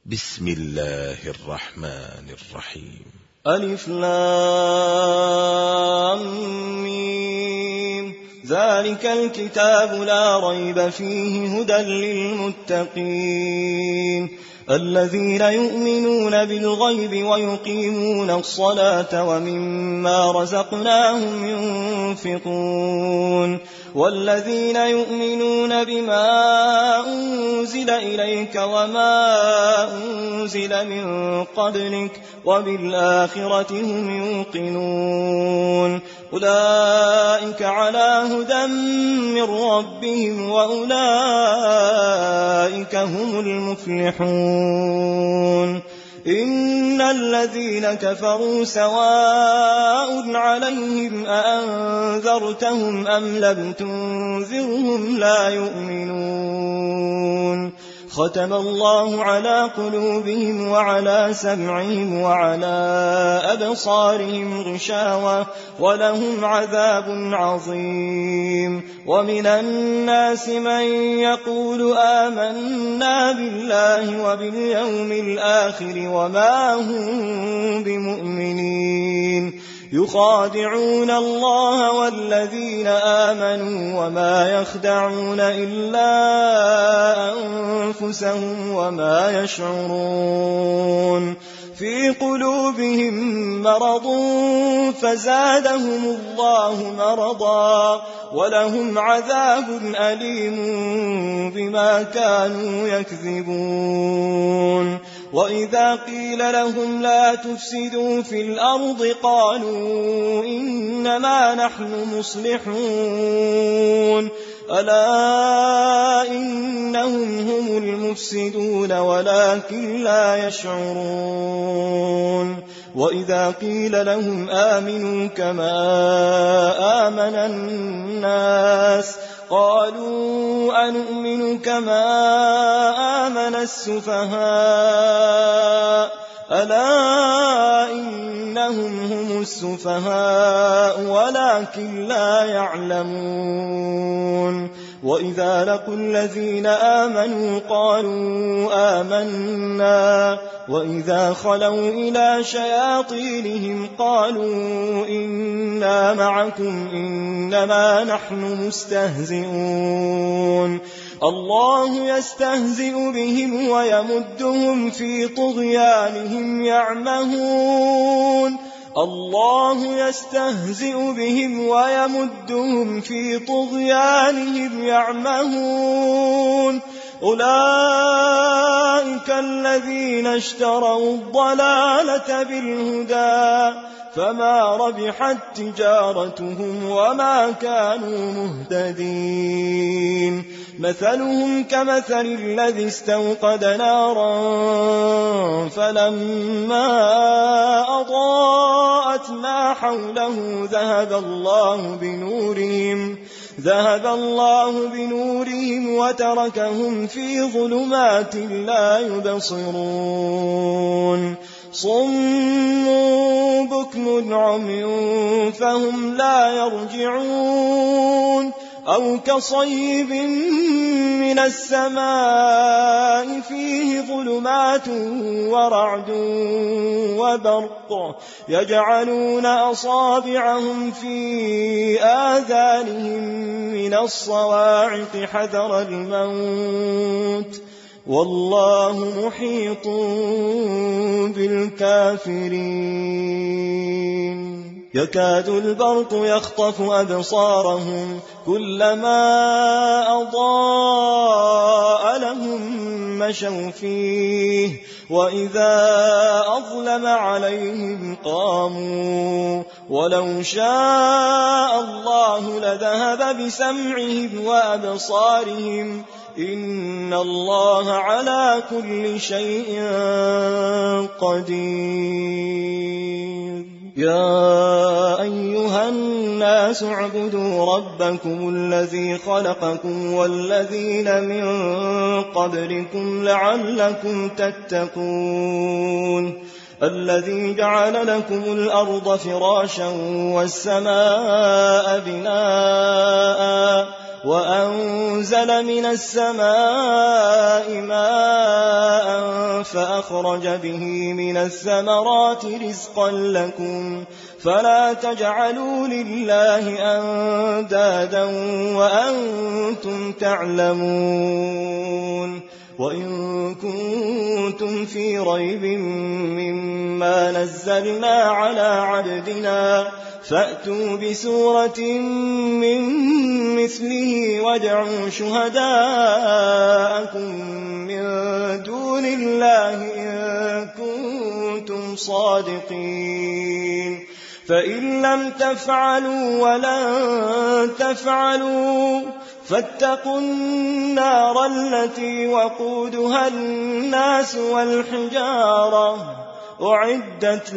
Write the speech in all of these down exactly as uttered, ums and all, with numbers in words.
بسم الله الرحمن الرحيم. ألف لام ميم. ذلك الكتاب لا ريب فيه هدى للمتقين الذين يؤمنون بالغيب ويقيمون الصلاة ومما رزقناهم ينفقون والذين يؤمنون بما أنزل إليك وما أنزل من قبلك وبالآخرة هم يوقنون أولئك على هدى من ربهم وأولئك هم المفلحون. إن الذين كفروا سواء عليهم أأنذرتهم أم لم تنذرهم لا يؤمنون. ختم الله على قلوبهم وعلى سمعهم وعلى أبصارهم غشاوة ولهم عذاب عظيم. ومن الناس من يقول آمنا بالله وباليوم الآخر وما هم بمؤمنين يخادعون الله والذين آمنوا وما يخدعون إلا أنفسهم وما يشعرون. في قلوبهم مرض فزادهم الله مرضا ولهم عذاب أليم بما كانوا يكذبون. وإذا قيل لهم لا تفسدوا في الأرض قالوا إنما نحن مصلحون ألا إنهم هم المفسدون ولكن لا يشعرون. وإذا قيل لهم آمنوا كما آمن الناس قالوا أنؤمن كما آمن السفهاء ألا إنهم هم السفهاء ولكن لا يعلمون. وإذا لقوا الذين آمنوا قالوا آمنا وإذا خلوا إلى شياطينهم قالوا إنا معكم إنما نحن مستهزئون. الله يستهزئ بهم ويمدهم في طغيانهم يعمهون. الله يستهزئ بهم ويمدهم في طغيانهم يعمهون. أولئك الذين اشتروا الضلالة بالهدى فما ربحت تجارتهم وما كانوا مهتدين. مثلهم كمثل الذي استوقد نارا فلما أضاءت ما حوله ذهب الله بنورهم ذهب الله بنورهم وتركهم في ظلمات لا يبصرون. صم بكم عمي فهم لا يرجعون. أو كصيب من السماء فيه ظلمات ورعد وبرق يجعلون أصابعهم في آذانهم من الصواعق حذر الموت والله محيط بالكافرين. يكاد البرق يخطف أبصارهم كلما أضاء لهم مشوا فيه وإذا أظلم عليهم قاموا ولو شاء الله لذهب بسمعهم وأبصارهم إن الله على كل شيء قدير. يا أيها الناس اعبدوا ربكم الذي خلقكم والذين من قبلكم لعلكم تتقون. الذي جعل لكم الأرض فراشا والسماء بناء وأنزل من السماء ماء فأخرج به من الثمرات رزقا لكم فلا تجعلوا لله أندادا وأنتم تعلمون وإن كنتم في ريب مما نزلنا على عبدنا فأتوا بسورة من مثله وادعوا شهداءكم من دون الله إن كنتم صادقين فإن لم تفعلوا ولن تفعلوا فاتقوا النار التي وقودها الناس والحجارة أعدت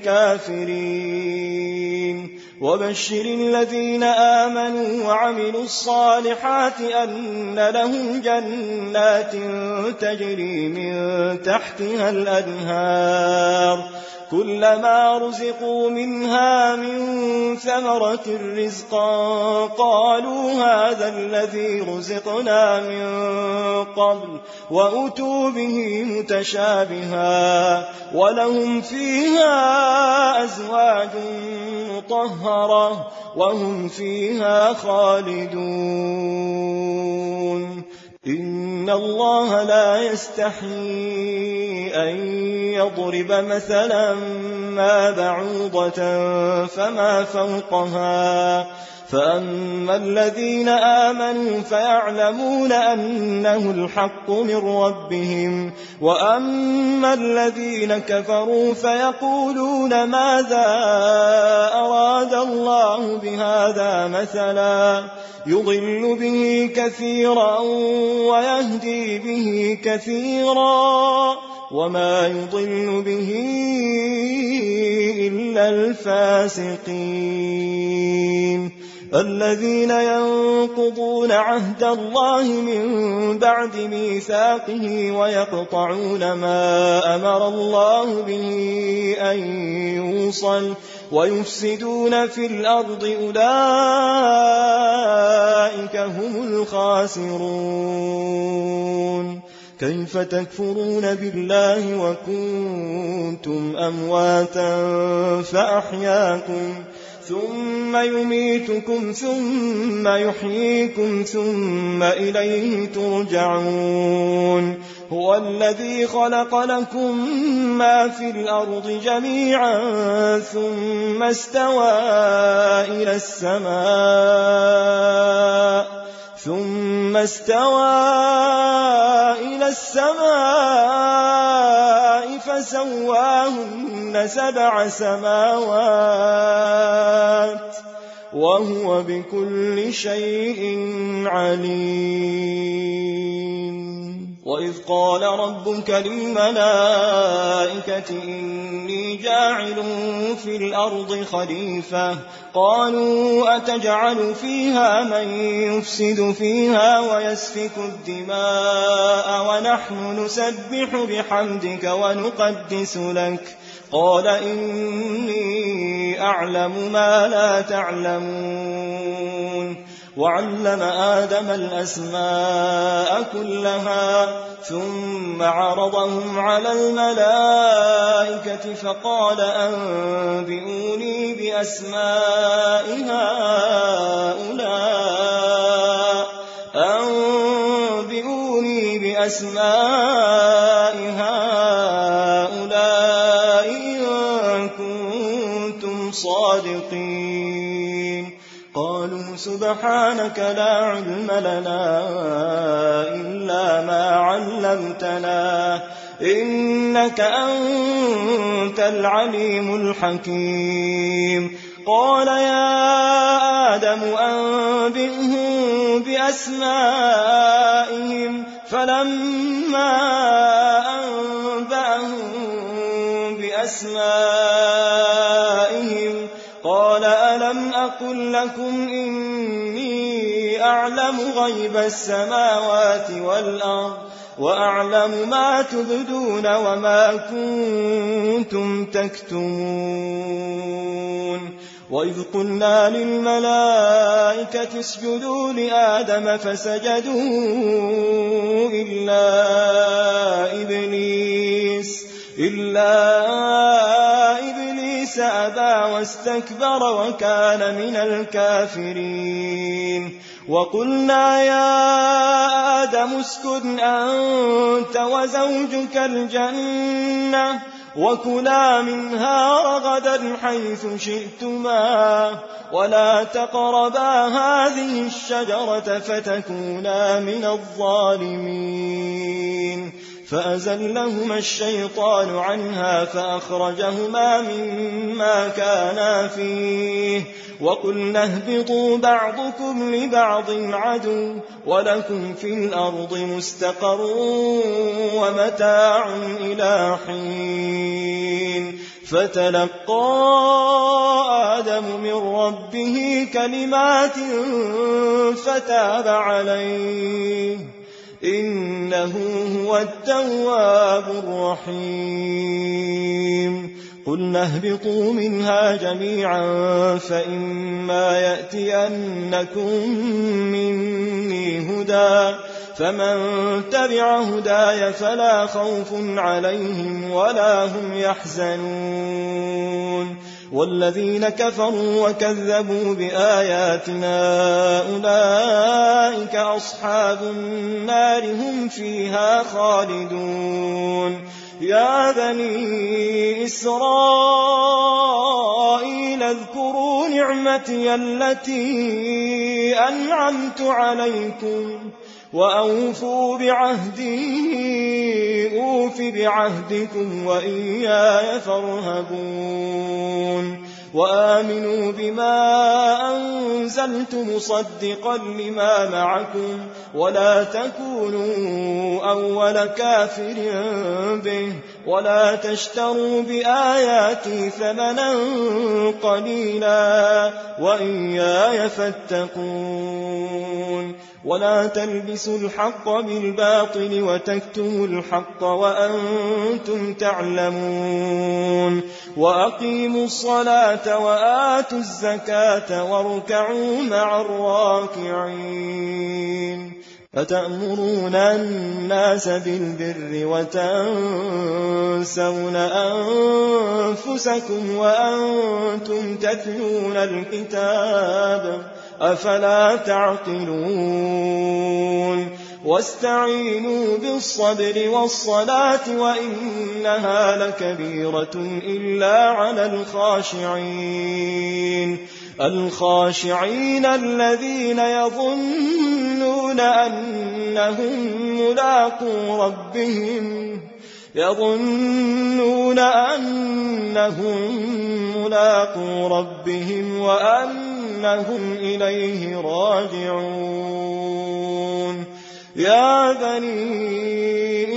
للكافرين وبشر الذين آمنوا وعملوا الصالحات أن لهم جنات تجري من تحتها الأنهار كلما رزقوا منها من ثمرة رزقا قالوا هذا الذي رزقنا من قبل وأتوا به متشابها ولهم فيها أزواج مطهرة وهم فيها خالدون إن الله لا يستحيي أن يضرب مثلا ما بعوضة فما فوقها فأما الذين آمنوا فيعلمون أنه الحق من ربهم وأما الذين كفروا فيقولون ماذا أراد الله بهذا مثلا يضل به كثيرا ويهدي به كثيرا وما يضل به إلا الفاسقين الذين ينقضون عهد الله من بعد ميثاقه ويقطعون ما أمر الله به أن يوصل ويفسدون في الأرض أولئك هم الخاسرون كيف تكفرون بالله وكنتم أمواتا فأحياكم ثم يميتكم ثم يحييكم ثم إليه ترجعون هو الذي خلق لكم ما في الأرض جميعا ثم استوى إلى السماء ثم استوى إلى السماء فسواهن سبع سماوات وهو بكل شيء عليم وإذ قال ربك للملائكة إني جاعل في الأرض خليفة قالوا أتجعل فيها من يفسد فيها ويسفك الدماء ونحن نسبح بحمدك ونقدس لك قال إني أعلم ما لا تعلمون وعلم آدم الأسماء كلها ثم عرضهم على الملائكة فقال أنبئوني بأسماء هؤلاء أنبئوني بأسماء هؤلاء إن كنتم صادقين قالوا سبحانك لا علم لنا إلا ما علمتنا إنك أنت العليم الحكيم قال يا آدم أنبئهم بأسمائهم فلما أنبأهم بأسمائهم قال ألم أقل لكم إني أعلم غيب السماوات والأرض وأعلم ما تبدون وما كنتم تكتمون وإذ قلنا للملائكة اسجدوا لآدم فسجدوا إلا إبليس إلا إبليس أبى واستكبر وكان من الكافرين وقلنا يا آدم اسكن أنت وزوجك الجنة وكلا منها رغدا حيث شئتما ولا تقربا هذه الشجرة فتكونا من الظالمين فأزلهما الشيطان عنها فأخرجهما مما كانا فيه وقلنا اهبطوا بعضكم لبعض عدو ولكم في الأرض مستقر ومتاع إلى حين فتلقى آدم من ربه كلمات فتاب عليه إنه هو التواب الرحيم قلنا اهبطوا منها جميعا فإما يأتينكم مني هدى فمن تبع هداي فلا خوف عليهم ولا هم يحزنون والذين كفروا وكذبوا بآياتنا أولئك أصحاب النار هم فيها خالدون يا بني إسرائيل اذكروا نعمتي التي أنعمت عليكم وأوفوا بعهدي أوف بعهدكم وإياي فارهبون وآمنوا بما أنزلت مصدقا لما معكم ولا تكونوا أول كافر به ولا تشتروا بآياتي ثمنا قليلا وإياي فاتقون ولا تلبسوا الحق بالباطل وتكتموا الحق وأنتم تعلمون وأقيموا الصلاة وآتوا الزكاة واركعوا مع الراكعين أتأمرون الناس بالبر وتنسون أنفسكم وأنتم تتلون الكتاب أفلا تعقلون واستعينوا بالصبر والصلاة وإنها لكبيرة إلا على الخاشعين الخاشعين الذين يظنون أنهم ملاقو ربهم يظنون أنهم ملاقو ربهم وأنهم إليه راجعون يا بني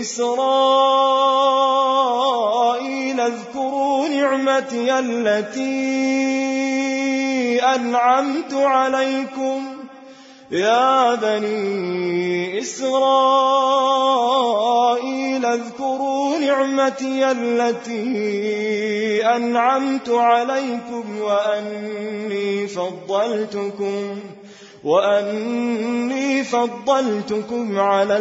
إسرائيل اذكروا نعمتي التي أنعمت عليكم يا بني إسرائيل اذكروا نعمتي التي أنعمت عليكم وأني فضلتكم وأني فضلتكم على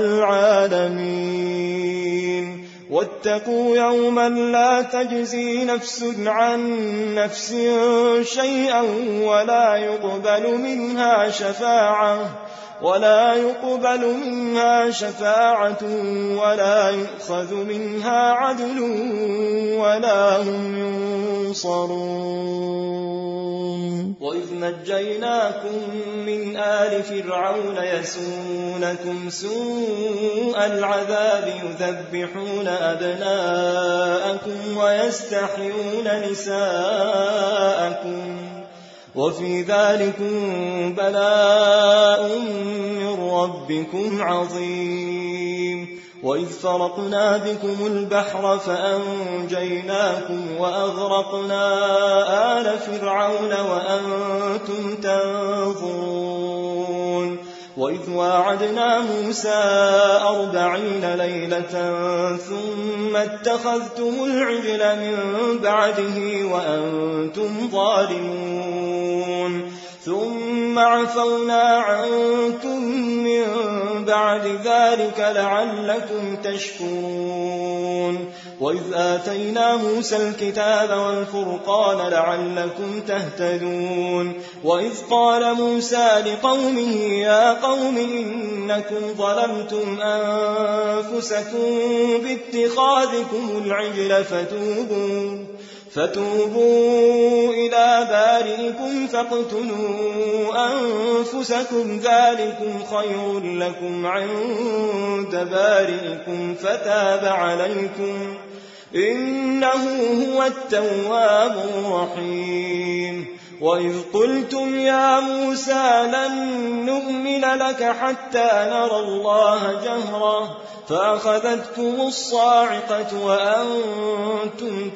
العالمين واتقوا يوما لا تجزي نفس عن نفس شيئا ولا يقبل منها شفاعة ولا يقبل منها شفاعة ولا يؤخذ منها عدل ولا هم ينصرون وإذ نجيناكم من آل فرعون يسومونكم سوء العذاب يذبحون أبناءكم ويستحيون نساءكم وفي ذلكم بلاء من ربكم عظيم وإذ فرقنا بكم البحر فأنجيناكم وأغرقنا آل فرعون وأنتم تنظرون وإذ واعدنا موسى أربعين ليلة ثم اتخذتم العجل من بعده وأنتم ظالمون ثم عفونا عنكم من بعد ذلك لعلكم تشكرون وإذ آتينا موسى الكتاب والفرقان لعلكم تهتدون وإذ قال موسى لقومه يا قوم إنكم ظلمتم أنفسكم باتخاذكم العجل فتوبوا فتوبوا إلى بارئكم فاقتلوا أنفسكم ذلكم خير لكم عند بارئكم فتاب عليكم إنه هو التواب الرحيم وإذ قلتم يا موسى لن نؤمن لك حتى نرى الله جهرة فأخذتكم الصاعقة وأنتم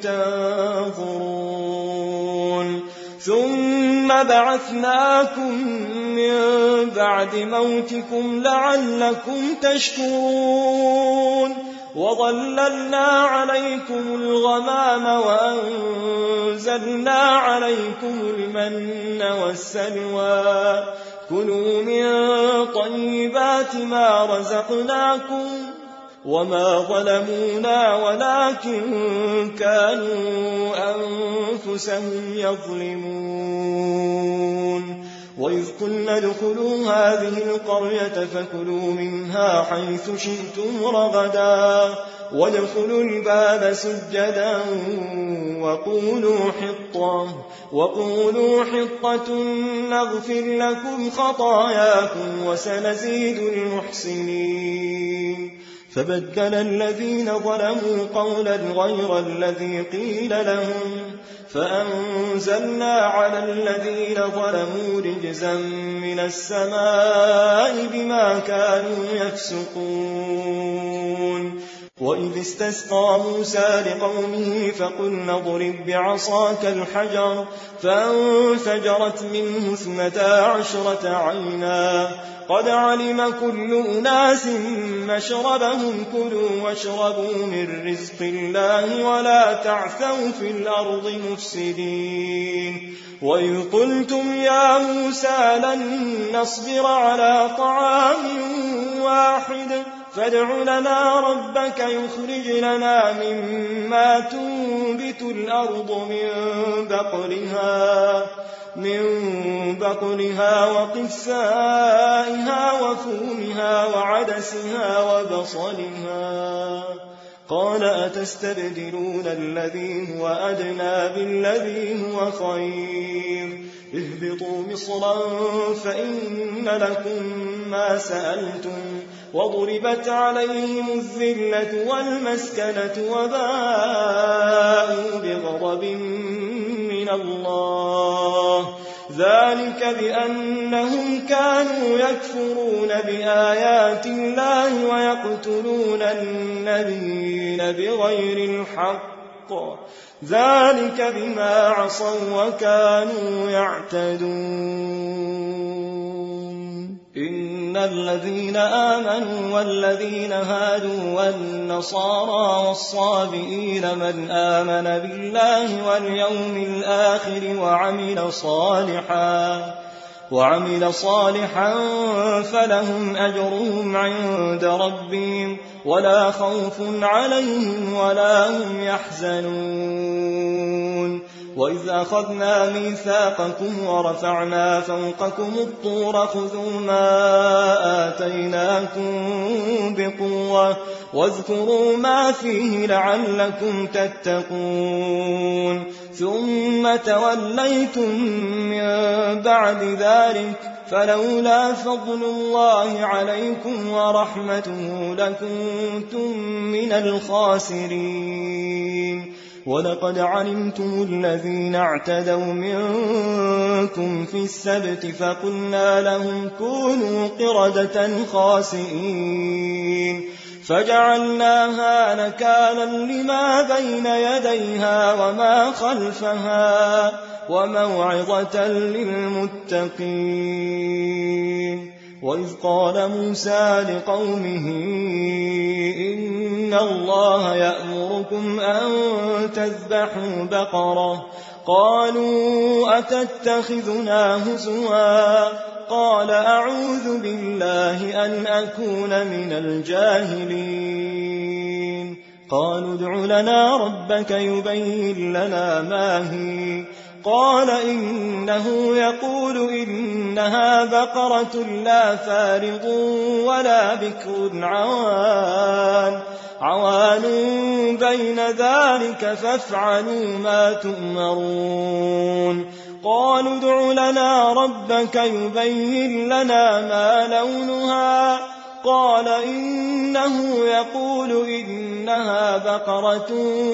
تنظرون ثم بعثناكم من بعد موتكم لعلكم تشكرون وظللنا عليكم الغمام وأنزلنا عليكم المن والسلوى كلوا من طيبات ما رزقناكم وما ظلمونا ولكن كانوا أنفسهم يظلمون وإذ قلنا ادخلوا هذه القرية فكلوا منها حيث شئتم رغدا وادخلوا الباب سجدا وقولوا حطة وقولوا حطة نغفر لكم خطاياكم وسنزيد المحسنين فبدل الذين ظلموا قولا غير الذي قيل لهم فأنزلنا على الذين ظلموا رجزا من السماء بما كانوا يفسقون وإذ استسقى موسى لقومه فقلنا اضرب بعصاك الحجر فانفجرت منه اثنتا عشرة عينا قد علم كل أناس مشربهم كلوا واشربوا من رزق الله ولا تعثوا في الأرض مفسدين وإذ قلتم يا موسى لن نصبر على طعام واحد فادع لنا ربك يخرج لنا مما تنبت الأرض من بقلها من بقلها وقثائها وفومها وعدسها وبصلها قال أتستبدلون الذي هو أدنى بالذي هو خير اهبطوا مصرا فإن لكم ما سألتم وضربت عليهم الذلة والمسكنة وباءوا بغضب من الله ذلك بأنهم كانوا يكفرون بآيات الله ويقتلون النبيين بغير الحق ذلك بما عصوا وكانوا يعتدون إن الذين آمنوا والذين هادوا والنصارى والصابئين من آمن بالله واليوم الآخر وعمل صالحا وعمل صالحا فلهم أجرهم عند ربهم ولا خوف عليهم ولا هم يحزنون وإذ أخذنا ميثاقكم ورفعنا فوقكم الطور خذوا ما آتيناكم بقوة واذكروا ما فيه لعلكم تتقون ثم توليتم من بعد ذلك فلولا فضل الله عليكم ورحمته لكنتم من الخاسرين ولقد علمتم الذين اعتدوا منكم في السبت فقلنا لهم كونوا قردة خاسئين فجعلناها نكالا لما بين يديها وما خلفها وموعظة للمتقين وإذ قال موسى لقومه إن الله يأمركم أن تذبحوا بقرة قالوا أتتخذنا هزوا قال أعوذ بالله أن أكون من الجاهلين قالوا ادع لنا ربك يبين لنا ما هي قال إنه يقول إنها بقرة لا فارض ولا بكر عوان عوان بين ذلك فافعلوا ما تؤمرون قالوا ادع لنا ربك يبين لنا ما لونها قال إنه يقول إنها بقرة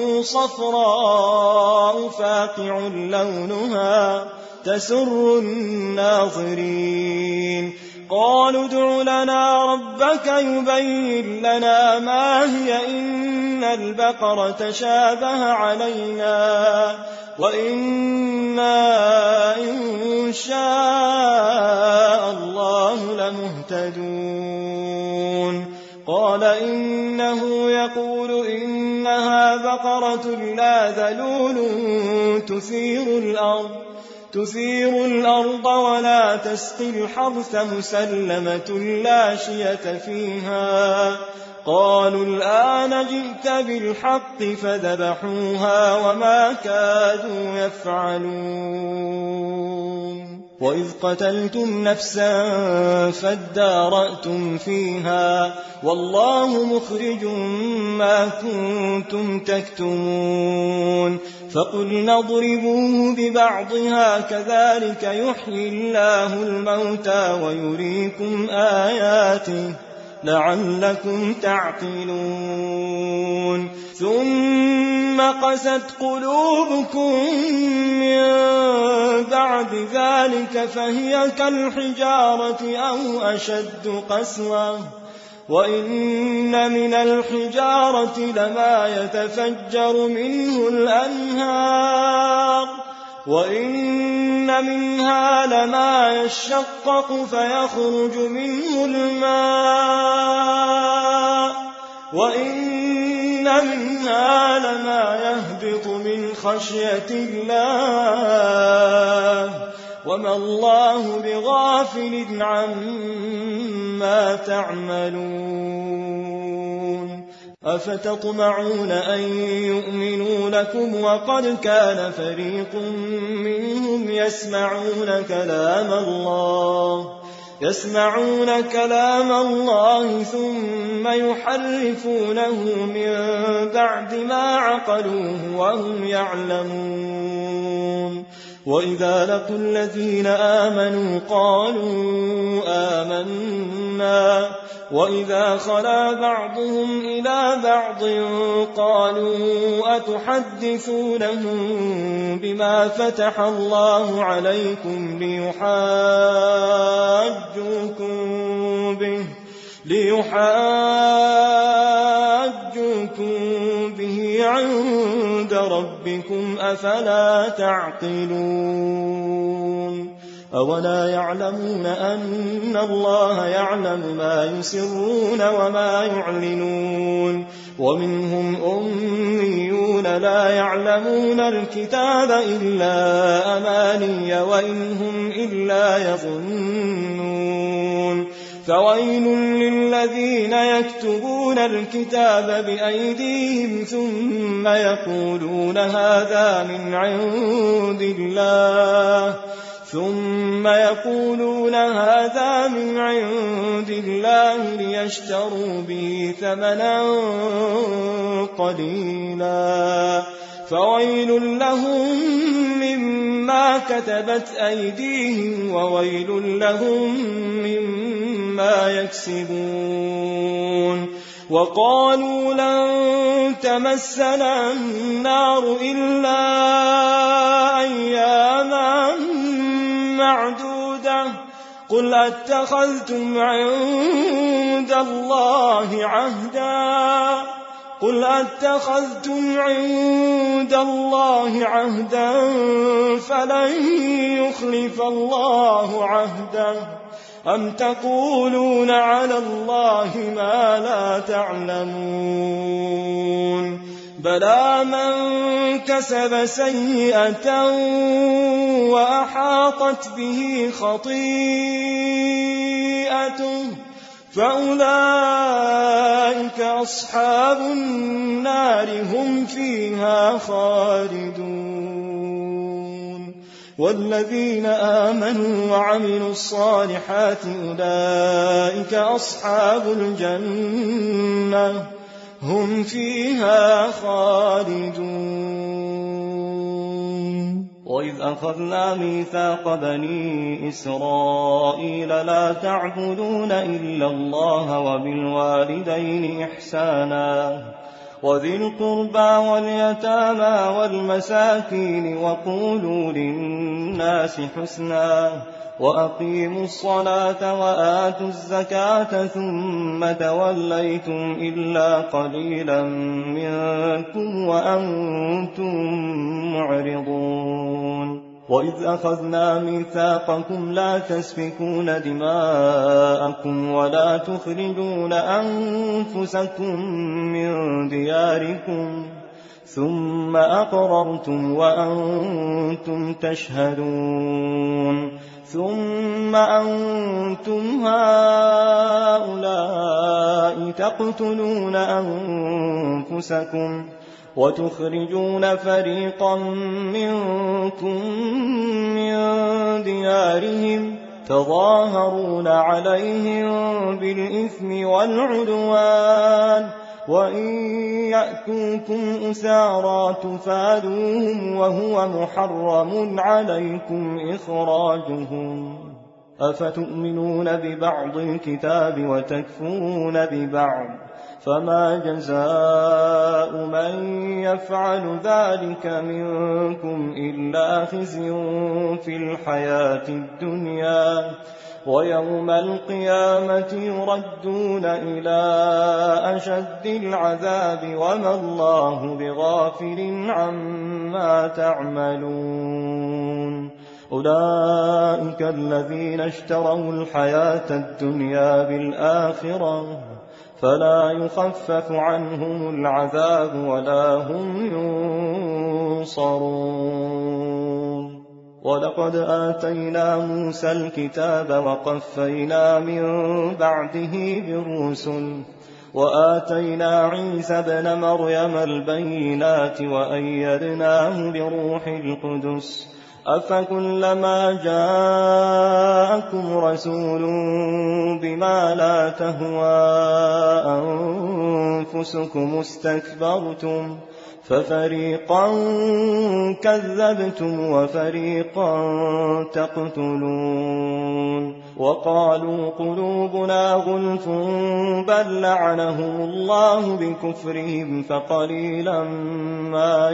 صفراء فاقع لونها تسر الناظرين قالوا ادع لنا ربك يبين لنا ما هي إن البقرة شابه علينا وإنا إن شاء الله لمهتدون قال إنه يقول إنها بقرة لا ذلول تثير الأرض تثير الأرض ولا تسقي الحرث مسلمة لا شية فيها قالوا الآن جئت بالحق فذبحوها وما كادوا يفعلون وإذ قتلتم نفسا فادارأتم فيها والله مخرج ما كنتم تكتمون فقلنا اضربوه ببعضها كذلك يحيي الله الموتى ويريكم آياته لعلكم تعقلون ثم قست قلوبكم من بعد ذلك فهي كالحجارة أو أشد قسوة وإن من الحجارة لما يتفجر منه الأنهار وإن منها لما يشقق فيخرج منه الماء وإن منها لما يهبط من خشية الله وما الله بغافل عما تعملون أفتطمعون أن يؤمنوا لكم وقد كان فريق منهم يسمعون كلام الله يسمعون كلام الله ثم يحرفونه من بعد ما عقلوه وهم يعلمون وإذا لقوا الذين آمنوا قالوا آمنا وإذا خلا بعضهم إلى بعض قالوا أتحدثونهم بما فتح الله عليكم ليحاجوكم به ليحاجوكم به عند ربكم أفلا تعقلون أولا يعلمون أن الله يعلم ما يسرون وما يعلنون ومنهم أميون لا يعلمون الكتاب إلا أماني وإن هم إلا يظنون فويل للذين يكتبون الكتاب بأيديهم ثم يقولون هذا من عند الله ثم يقولون هذا من عند الله ليشتروا به ثمنا قليلا فويل لهم مما كتبت أيديهم وويل لهم مما يكسبون وقالوا لن تمسنا النار إلا أياما معدودة قل أتخذتم عند الله عهدا قل أتخذتم عند الله عهدا فلن يخلف الله عهده أم تقولون على الله ما لا تعلمون بلى من كسب سيئة وأحاطت به خطيئته فأولئك أصحاب النار هم فيها خالدون والذين آمنوا وعملوا الصالحات أولئك أصحاب الجنة هم فيها خالدون وإذ أخذنا ميثاق بني إسرائيل لا تعبدون إلا الله وبالوالدين إحسانا وذي القربى واليتامى والمساكين وقولوا للناس حسنا وأقيموا الصلاة وآتوا الزكاة ثم توليتم إلا قليلا منكم وأنتم معرضون وإذ أخذنا ميثاقكم لا تسفكون دماءكم ولا تخرجون أنفسكم من دياركم ثم أقررتم وأنتم تشهدون ثم أنتم هؤلاء تقتلون أنفسكم وتخرجون فريقا منكم من ديارهم تظاهرون عليهم بالإثم والعدوان وإن يأتوكم أسارى تفادوهم وهو محرم عليكم إخراجهم أفتؤمنون ببعض الكتاب وتكفرون ببعض فما جزاء من يفعل ذلك منكم إلا خزي في الحياة الدنيا ويوم القيامة يردون إلى أشد العذاب وما الله بغافل عما تعملون أولئك الذين اشتروا الحياة الدنيا بالآخرة فلا يخفف عنهم العذاب ولا هم ينصرون ولقد آتينا موسى الكتاب وقفينا من بعده بالرسل وآتينا عيسى ابن مريم البينات وأيدناه بروح القدس أفكلما جاءكم رسول بما لا تهوى أنفسكم استكبرتم ففريقا كذبتم وفريقا تقتلون وقالوا قلوبنا غلف بل لعنهم الله بكفرهم فقليلا ما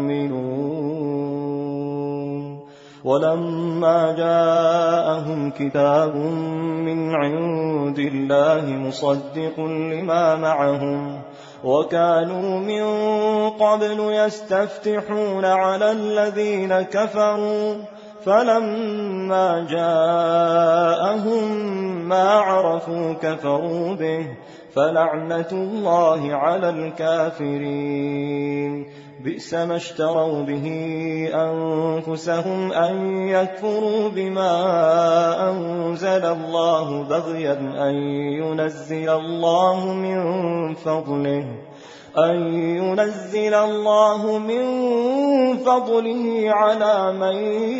يؤمنون ولما جاءهم كتاب من عند الله مصدق لما معهم وكانوا من قبل يستفتحون على الذين كفروا فلما جاءهم ما عرفوا كفروا به فلعنة الله على الكافرين بئس ما اشتروا به أنفسهم أن يكفروا بما أنزل الله بغيا أن ينزل الله من فضله أن ينزل الله من فضله على من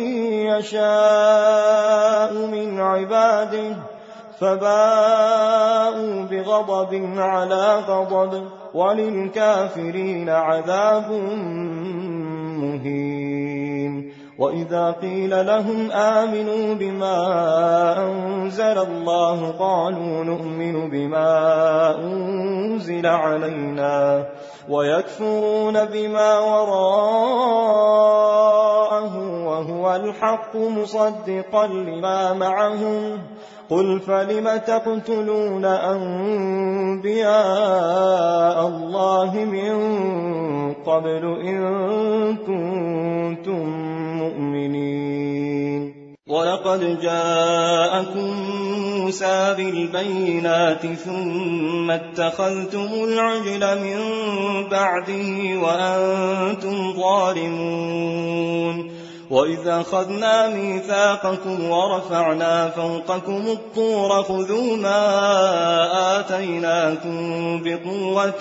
يشاء من عباده فباءوا بغضب على غضب وللكافرين عذاب مهين وإذا قيل لهم آمنوا بما أنزل الله قالوا نؤمن بما أنزل علينا ويكفرون بما وراءه وهو الحق مصدقا لما معهم قل فلم تقتلون أنبياء الله من قبل إن كنتم مؤمنين ولقد جاءكم موسى بالبينات ثم اتخذتم العجل من بعده وأنتم ظالمون وإذا أخذنا ميثاقكم ورفعنا فوقكم الطور خذوا ما آتيناكم بقوة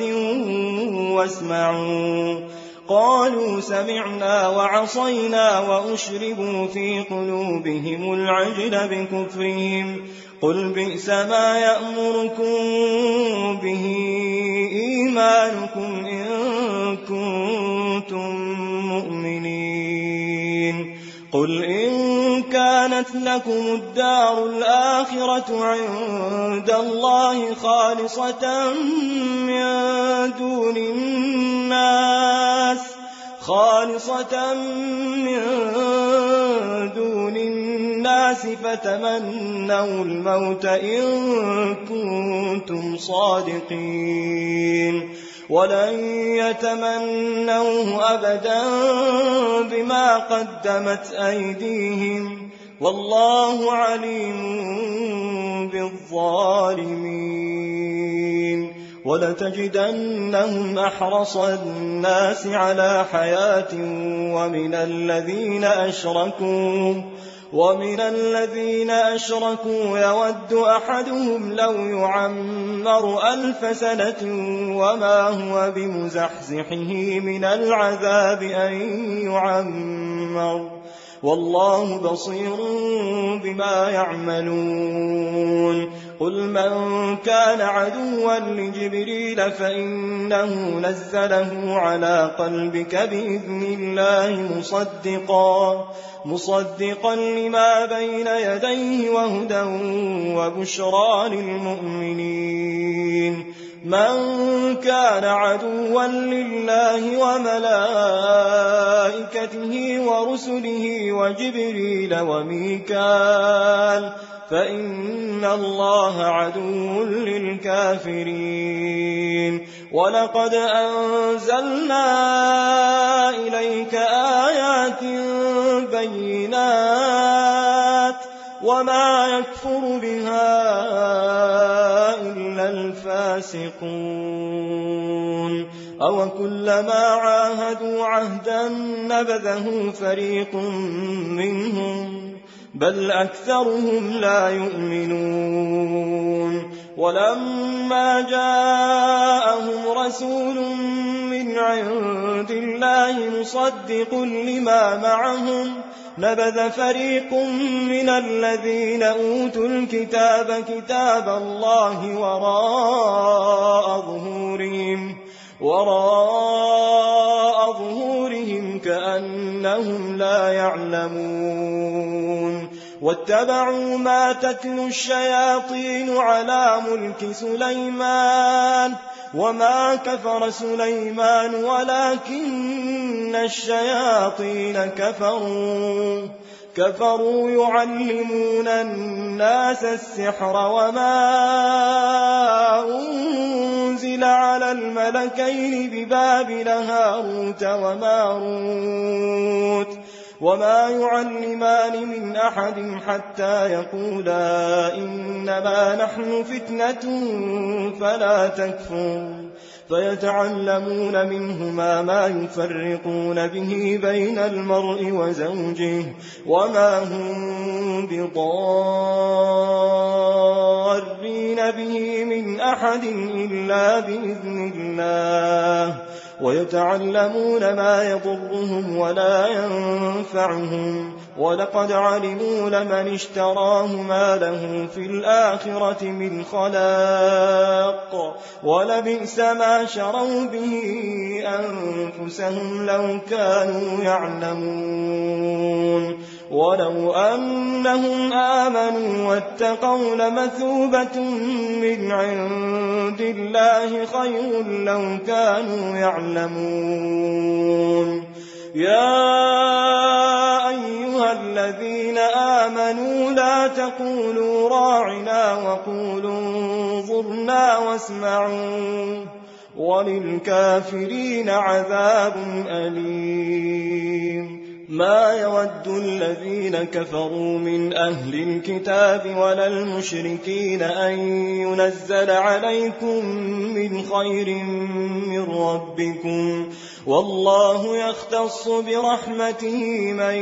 واسمعوا قالوا سمعنا وعصينا وأشربوا في قلوبهم العجل بكفرهم قل بئس ما يأمركم به إيمانكم إن كنتم مؤمنين قل إن كانت لكم الدار الآخرة عند الله خالصة من دون الناس خالصة من دون الناس فتمنوا الموت إن كنتم صادقين ولن يتمنوه أبدا بما قدمت أيديهم والله عليم بالظالمين ولتجدنهم أحرص الناس على حياة ومن الذين أشركوا ومن الذين أشركوا يود أحدهم لو يعمر ألف سنة وما هو بمزحزحه من العذاب أن يعمر والله بصير بما يعملون قل من كان عدوا لجبريل فإنه نزله على قلبك بإذن الله مصدقا مصدقا لما بين يديه وهدى وبشرى للمؤمنين من كان عدوا لله وملائكته ورسله وجبريل وميكال فإن الله عدو للكافرين ولقد أنزلنا إليك آيات بينات وما يكفر بها إلا الفاسقون أو كلما عاهدوا عهدا نبذه فريق منهم بل أكثرهم لا يؤمنون ولما جاءهم رسول من عند الله مصدق لما معهم نبذ فريق من الذين أوتوا الكتاب كتاب الله وراء ظهورهم وراء ظهورهم كأنهم لا يعلمون واتبعوا ما تتلو الشياطين على ملك سليمان وما كفر سليمان ولكن الشياطين كفروا كفروا يعلمون الناس السحر وما أنزل على الملكين ببابل هاروت وماروت وما يعلمان من أحد حتى يقولا إنما نحن فتنة فلا تكفر فيتعلمون منهما ما يفرقون به بين المرء وزوجه وما هم بضارين به من أحد إلا بإذن الله ويتعلمون ما يضرهم ولا ينفعهم ولقد علموا لمن اشتراه ما له في الآخرة من خلاق ولبئس ما شروا به أنفسهم لو كانوا يعلمون ولو أنهم آمنوا واتقوا لمثوبة من عند الله خير لو كانوا يعلمون يا أيها الذين آمنوا لا تقولوا راعنا وقولوا انظرنا واسمعوا وللكافرين عذاب أليم ما يود الذين كفروا من أهل الكتاب ولا المشركين أن ينزل عليكم من خير من ربكم والله يختص برحمته من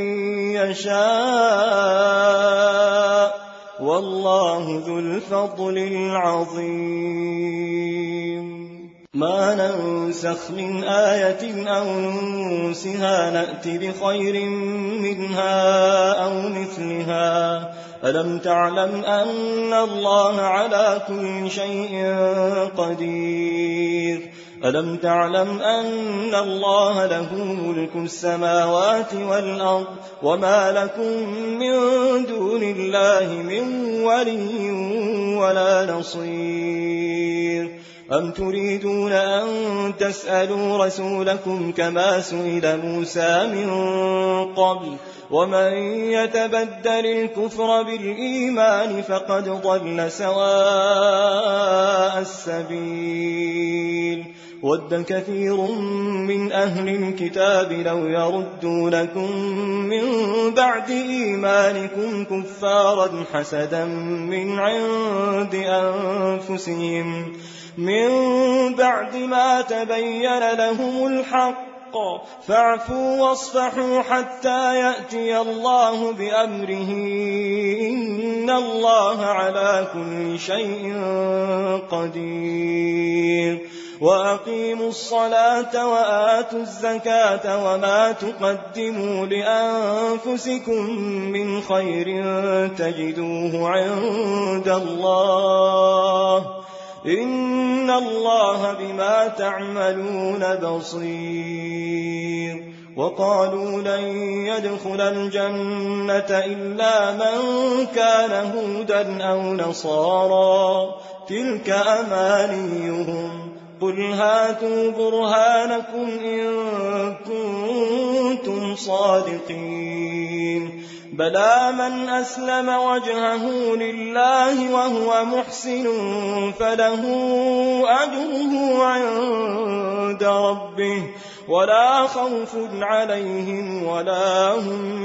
يشاء والله ذو الفضل العظيم. ما ننسخ من آية أو ننسها نأت بخير منها أو مثلها ألم تعلم أن الله على كل شيء قدير ألم تعلم أن الله له ملك السماوات والأرض وما لكم من دون الله من ولي ولا نصير أم تريدون أن تسألوا رسولكم كما سئل موسى من قبل ومن يتبدل الكفر بالإيمان فقد ضل سواء السبيل ود كثير من أهل الكتاب لو يردونكم من بعد إيمانكم كفارا حسدا من عند أنفسهم من بعد ما تبين لهم الحق فاعفوا واصفحوا حتى يأتي الله بأمره إن الله على كل شيء قدير. وأقيموا الصلاة وآتوا الزكاة وما تقدموا لأنفسكم من خير تجدوه عند الله إن الله بما تعملون بصير. وقالوا لن يدخل الجنة إلا من كان هودا أو نصارى تلك أمانيهم قل هاتوا برهانكم إن كنتم صادقين بلى من أسلم وجهه لله وهو محسن فله أجره عند ربه ولا خوف عليهم ولا هم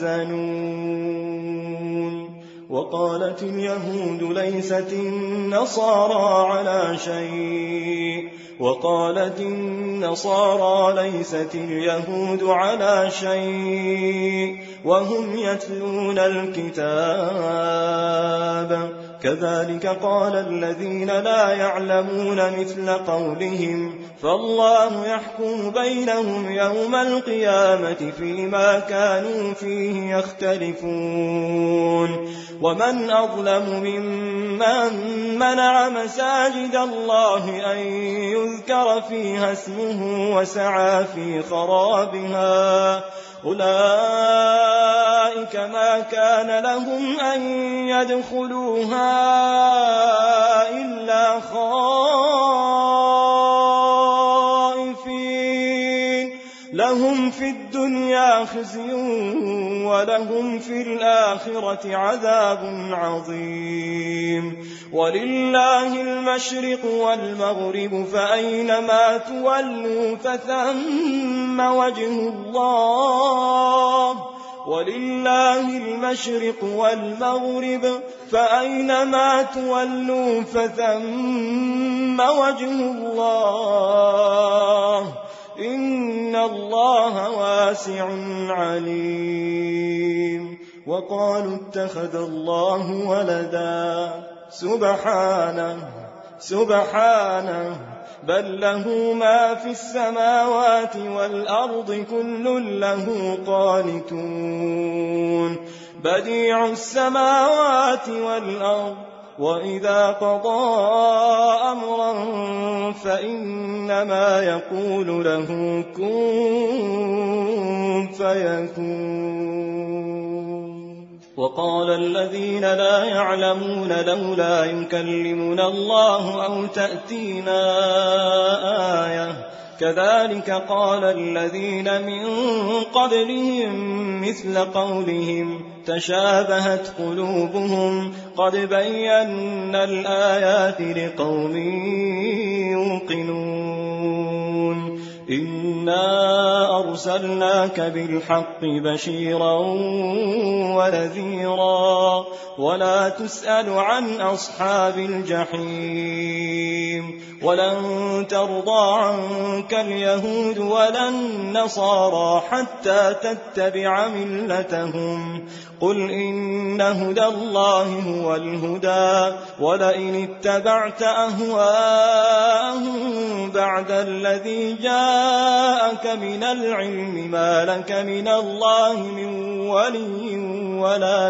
يحزنون. وقالت اليهود ليست النصارى على شيء وقالت النصارى ليست اليهود على شيء وهم يتلون الكتاب كذلك قال الذين لا يعلمون مثل قولهم فالله يحكم بينهم يوم القيامة فيما كانوا فيه يختلفون. ومن أظلم ممن منع مساجد الله أن يذكر فيها اسمه وسعى في خرابها أولئك ما كان لهم أن يدخلوها إلا خائفين لهم في الدنيا خزي ولهم في الآخرة عذاب عظيم. ولله المشرق والمغرب فأينما تولوا فثم وجه الله ولله المشرق والمغرب فأينما تولوا فثم وجه الله إن الله واسع عليم. وقالوا اتخذ الله ولدا سبحانه سبحانه بل له ما في السماوات والأرض كل له قانتون بديع السماوات والأرض وإذا قضى أمرا فإنما يقول له كن فيكون. وقال الذين لا يعلمون لولا يكلمنا الله أو تأتينا آية كذلك قال الذين من قبلهم مثل قولهم تشابهت قلوبهم قد بينا الآيات لقوم يوقنون. إنا أرسلناك بالحق بشيرا ونذيرا ولا تسأل عن أصحاب الجحيم ولن ترضى عنك اليهود ولا النصارى حتى تتبع ملتهم قل إن هدى الله هو الهدى ولئن اتبعت أهواءهم بعد الذي جاءك من العلم ما لك من الله من ولي ولا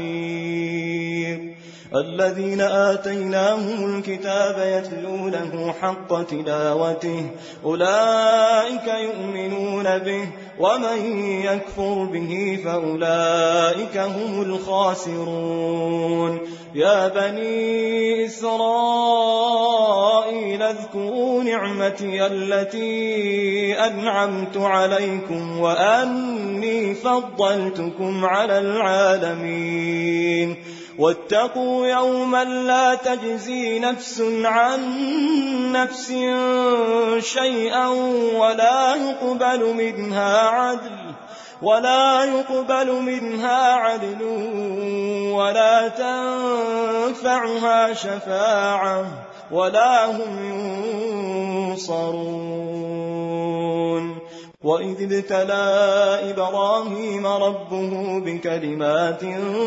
نصير الذين آتيناهم الكتاب يتلونه حق تلاوته أولئك يؤمنون به ومن يكفر به فأولئك هم الخاسرون يا بني إسرائيل اذكروا نعمتي التي أنعمت عليكم وأني فضلتكم على العالمين واتقوا يوما لا تجزي نفس عن نفس شيئا ولا يقبل منها عدل ولا يقبل منها عدل ولا تنفعها شفاعة ولا هم ينصرون وإذ ابتلى إبراهيم ربه بكلمات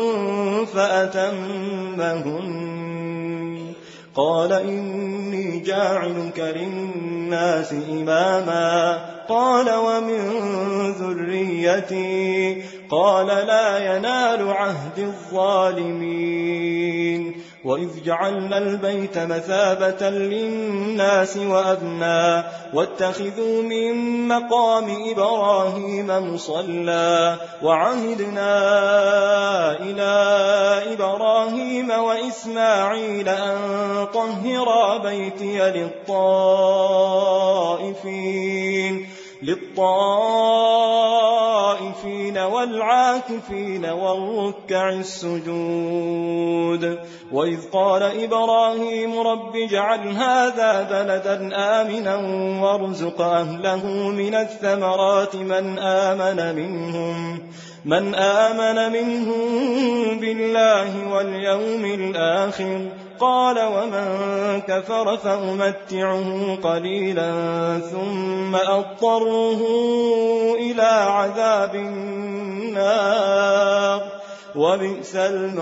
فأتمهن قال إني جاعلك للناس إماما قال ومن ذريتي قال لا ينال عهد الظالمين وإذ جعلنا البيت مثابة للناس وأمنا واتخذوا من مقام إبراهيم مصلى وعهدنا إلى إبراهيم وإسماعيل أن طهرا بيتي للطائفين للطائفين والعاكفين والركع السجود وإذ قال إبراهيم رب اجعل هذا بلدا آمنا وارزق أهله من الثمرات من آمن منهم من آمن منهم بالله واليوم الآخر قال ومن كفر فأمتعه قليلا ثم أضطره إلى عذاب النار وبئس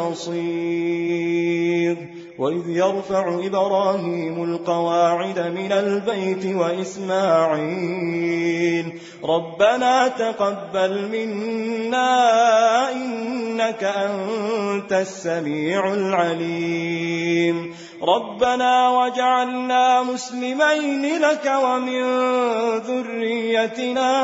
المصير وإذ يرفع إبراهيم القواعد من البيت وإسماعيل ربنا تقبل منا إنك أنت السميع العليم ربنا وجعلنا مسلمين لك ومن ذريتنا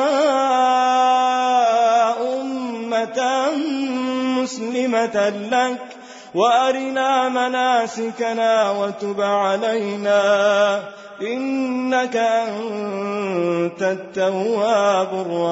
أمة مسلمة لك وأرنا مناسكنا وتب علينا إنك أنت التواب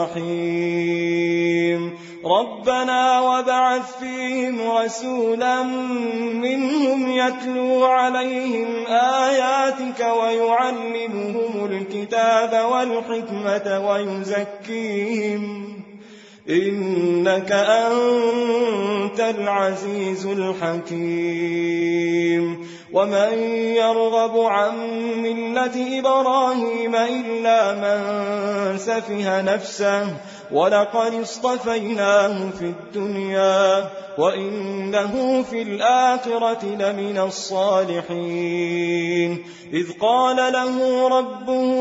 الرحيم ربنا وابعث فيهم رسولا منهم يتلو عليهم آياتك ويعلمهم الكتاب والحكمة ويزكيهم إنك أنت العزيز الحكيم ومن يرغب عن ملة إبراهيم إلا من سفه نفسه ولقد اصطفيناه في الدنيا وإنه في الآخرة لمن الصالحين إذ قال له ربه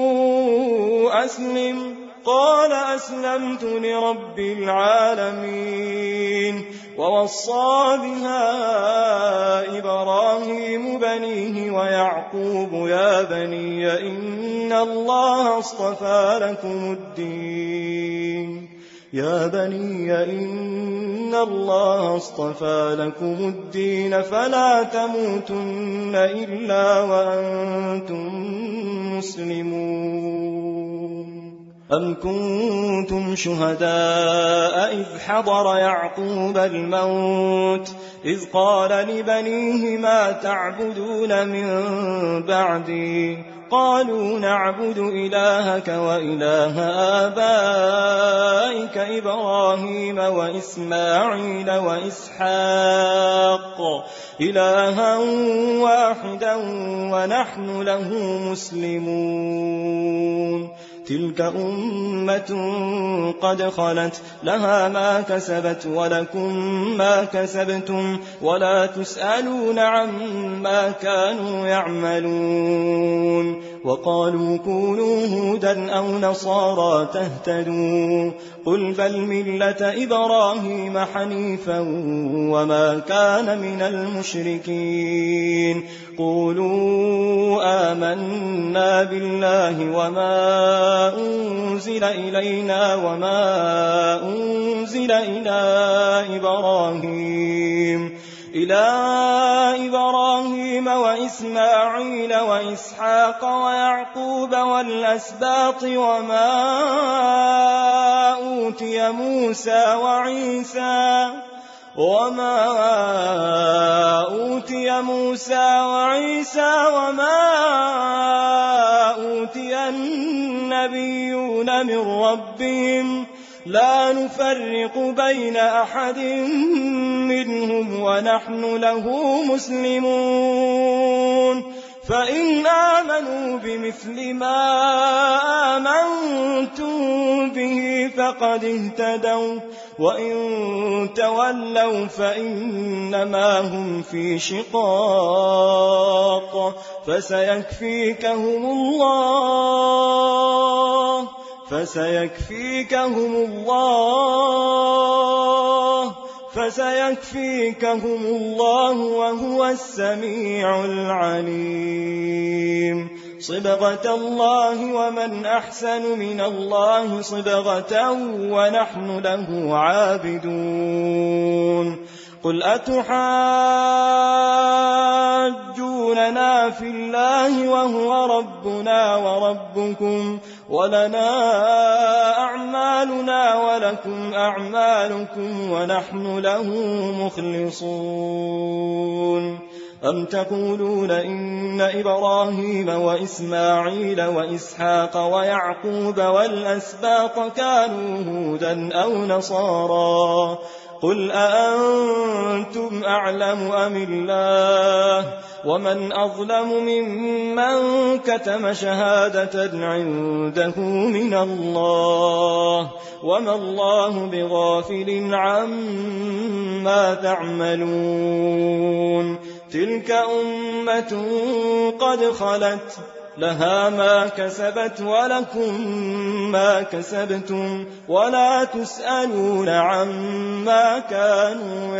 أسلم قال أسلمت لرب العالمين ووصى بها إبراهيم بنيه ويعقوب يا بني إن الله اصطفى لكم الدين يا بني إن الله اصطفى لكم الدين فلا تموتن إلا وأنتم مسلمون أم كنتم شهداء إذ حضر يعقوب الموت إذ قال لبنيه ما تعبدون من بعدي قالوا نعبد إلهك وإله آبائك إبراهيم وإسماعيل وإسحاق إلها واحدا ونحن له مسلمون تلك أمة قد خلت لها ما كسبت ولكم ما كسبتم ولا تسألون عما كانوا يعملون وقالوا كونوا هودا أو نصارى تهتدوا قل بل ملة إبراهيم حنيفا وما كان من المشركين قولوا آمنا بالله وما أنزل إلينا وما أنزل إلى إبراهيم إلى إبراهيم وإسماعيل وإسحاق ويعقوب والأسباط وما أوتي موسى وعيسى وما أوتي موسى وعيسى وما أوتي النبيون من ربهم لا نفرق بين أحد منهم ونحن له مسلمون فإن آمنوا بمثل ما آمنتم به فقد اهتدوا وإن تولوا فإنما هم في شقاق فسيكفيكهم الله فسيكفيكهم الله فسيكفيكهم الله وهو السميع العليم صبغة الله ومن أحسن من الله صبغة ونحن له عابدون قل أتحاجوننا في الله وهو ربنا وربكم ولنا أعمالنا ولكم أعمالكم ونحن له مخلصون أم تقولون إن إبراهيم وإسماعيل وإسحاق ويعقوب والأسباط كانوا هودا أو نصارى قل أأنتم أعلم أم الله ومن أظلم ممن كتم شهادة عنده من الله وما الله بغافل عما تعملون تلك أمة قد خلت لها ما كسبت ولكم ما كسبتم ولا تسألون عما كانوا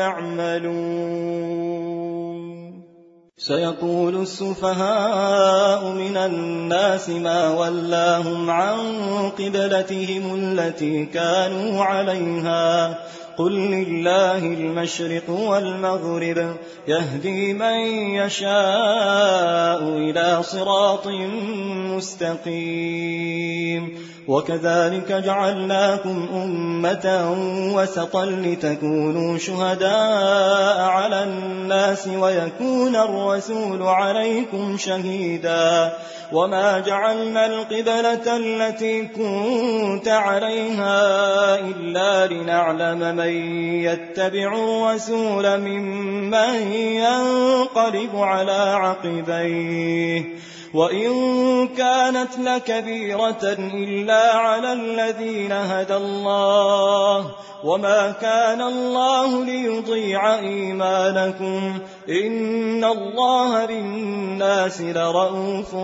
يعملون سيقول السفهاء من الناس ما ولاهم عن قبلتهم التي كانوا عليها قل لله المشرق والمغرب يهدي من يشاء إلى صراط مستقيم وكذلك جعلناكم أمة وسطا لتكونوا شهداء على الناس ويكون الرسول عليكم شهيدا وما جعلنا القبلة التي كنت عليها إلا لنعلم من يتبع الرسول ممن ينقلب على عقبيه وإن كانت لكبيرة إلا على الذين هدى الله وما كان الله ليضيع إيمانكم إن الله بالناس لرءوف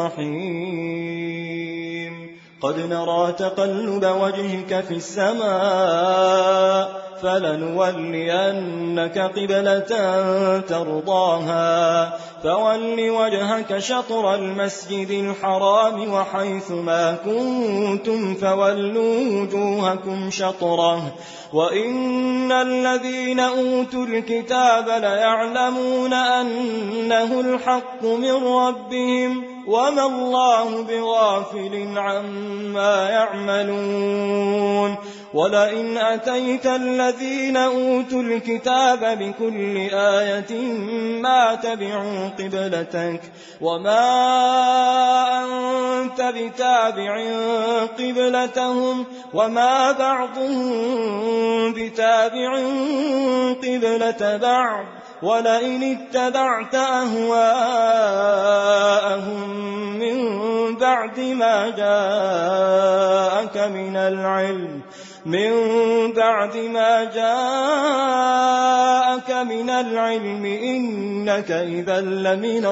رحيم قد نرى تقلب وجهك في السماء فلنولينك قبلة ترضاها فول وجهك شطر المسجد الحرام وحيث ما كنتم فولوا وجوهكم شطره وإن الذين أوتوا الكتاب ليعلمون أنه الحق من ربهم وما الله بغافل عما يعملون ولئن أتيت الذين أوتوا الكتاب بكل آية ما تبعوا قبلتك وما أنت بتابع قبلتهم وما بعضهم بتابع قبلة بعض ولئن اتبعت أهواءهم من بعد ما جاءك من العلم من بعد ما جاءك من العلم إنك إذا لمن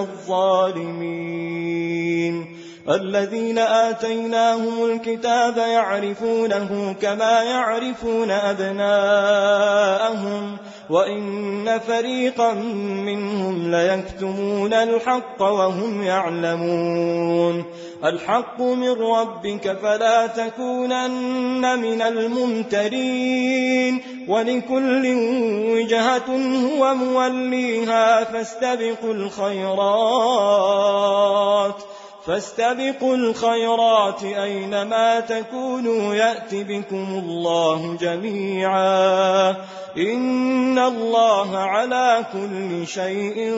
الظالمين الذين آتيناهم الكتاب يعرفونه كما يعرفون أبناءهم وإن فريقا منهم ليكتمون الحق وهم يعلمون الحق من ربك فلا تكونن من الممترين ولكل وجهة هو موليها فاستبقوا الخيرات فاستبقوا الخيرات أينما تكونوا يأت بكم الله جميعا إن الله على كل شيء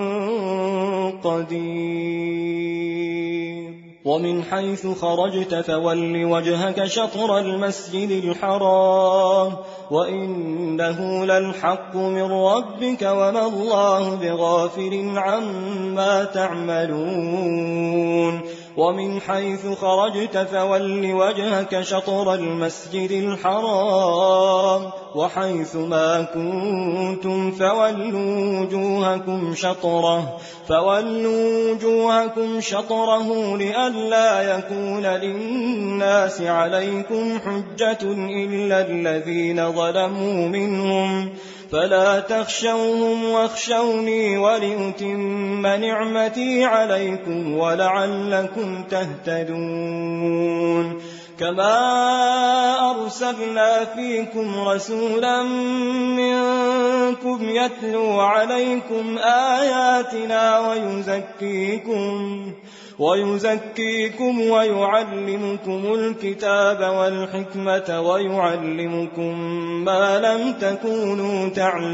قدير ومن حيث خرجت فول وجهك شطر المسجد الحرام وإنه للحق من ربك وما الله بغافل عما تعملون ومن حيث خرجت فول وجهك شطر المسجد الحرام وحيث ما كنتم فولوا وجوهكم شطره فولوا وجوهكم شطره لئلا يكون للناس عليكم حجة إلا الذين ظلموا منهم فلا تخشوهم واخشوني ولأتم نعمتي عليكم ولعلكم تهتدون كما أرسلنا فيكم رسولا منكم يتلو عليكم آياتنا ويزكيكم ويزكيكم ويعلمكم الكتاب والحكمة ويعلمكم ما لم تكونوا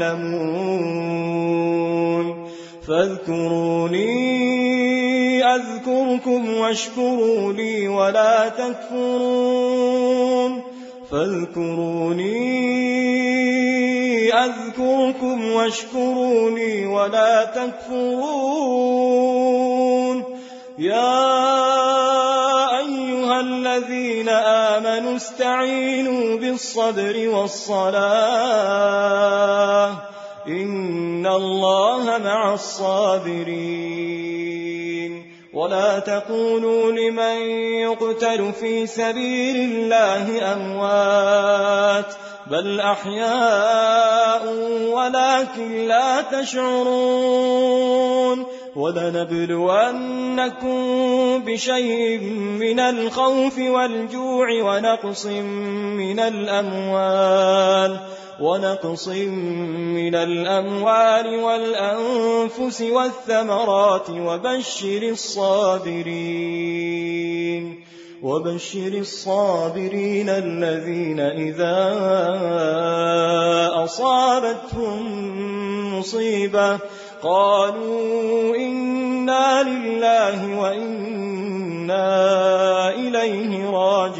تعلمون فاذكروني أذكركم واشكروا لي ولا تكفرون فاذكروني أذكركم واشكروا لي ولا تكفرون يا أيها الذين آمنوا استعينوا بالصبر والصلاة إن الله مع الصابرين ولا تقولوا لمن يقتل في سبيل الله أموات بل أحياء ولكن لا تشعرون ولنبلونكم بشيء من الخوف والجوع ونقص من الأموال ونقص من الأموال والأنفس والثمرات وبشر الصابرين وبشر الصابرين الذين إذا أصابتهم مصيبة قالوا إنا لله وإنا إليه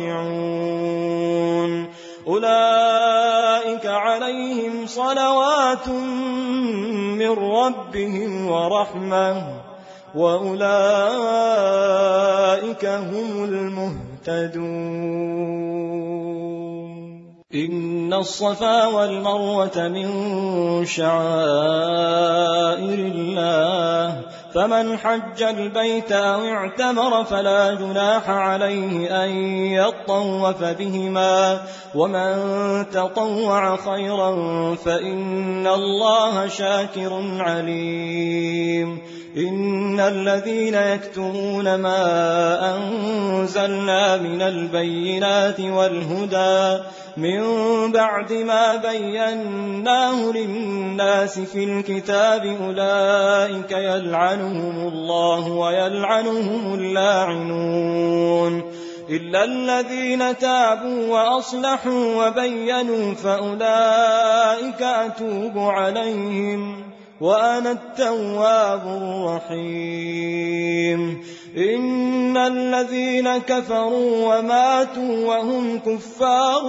راجعون أولئك عليهم صلوات من ربهم ورحمة وأولئك هم المهتدون إن الصفا والمروة من شعائر الله فمن حج البيت أو اعتمر فلا جناح عليه أن يطوف بهما ومن تطوع خيرا فإن الله شاكر عليم إن الذين يكتمون ما أنزلنا من البينات والهدى من بعد ما بيناه للناس في الكتاب أولئك يلعنهم الله ويلعنهم اللاعنون إلا الذين تابوا وأصلحوا وبينوا فأولئك أتوب عليهم وأنا التواب الرحيم إن الذين كفروا وماتوا وهم كفار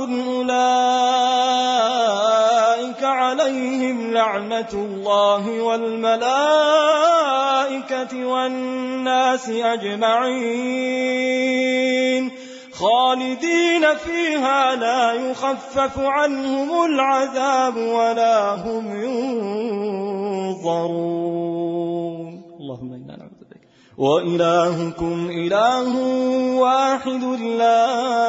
أولئك عليهم لعنة الله والملائكة والناس أجمعين خالدين فيها لا يخفف عنهم العذاب ولا هم ينظرون اللهم إنا نعوذ بك وإلهكم إله واحد لا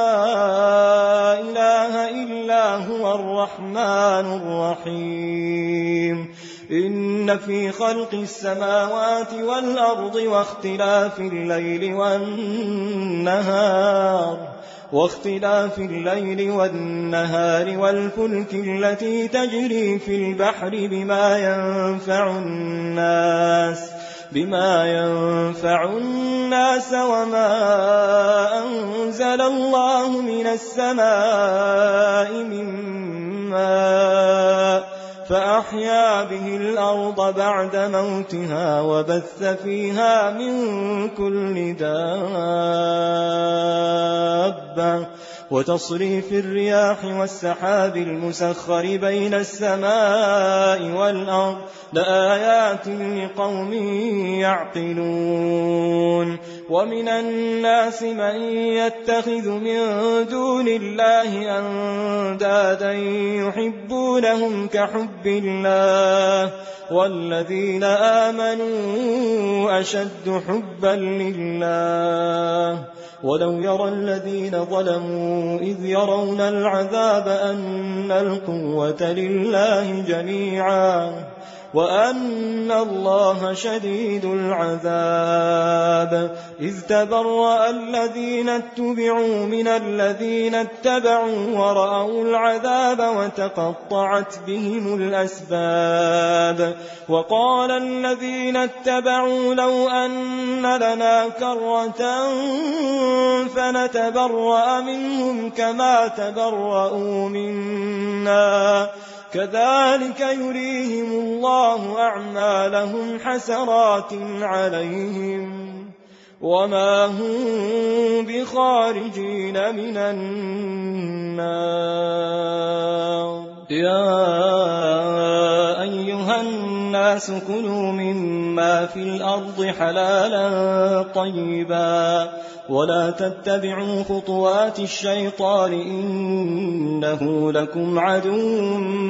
إله إلا هو الرحمن الرحيم إن في خلق السماوات والأرض واختلاف الليل والنهار واختلاف الليل والنهار والفلك التي تجري في البحر بما ينفع الناس بما ينفع الناس وما أنزل الله من السماء من ماء فأحيا به الأرض بعد موتها وبث فيها من كل دابة وتصريف الرياح والسحاب المسخر بين السماء والأرض لآيات لقوم يعقلون ومن الناس من يتخذ من دون الله أندادا يحبونهم كحب الله والذين آمنوا أشد حبا لله ولو يرى الذين ظلموا إذ يرون العذاب أن القوة لله جميعا وأن الله شديد العذاب إذ تبرأ الذين اتبعوا من الذين اتبعوا ورأوا العذاب وتقطعت بهم الأسباب وقال الذين اتبعوا لو أن لنا كرة فنتبرأ منهم كما تبرأوا منا كذلك يريهم الله أعمالهم حسرات عليهم وما هم بخارجين من النار يا أيها الناس كلوا مما في الأرض حلالا طيبا ولا تتبعوا خطوات الشيطان إنه لكم عدو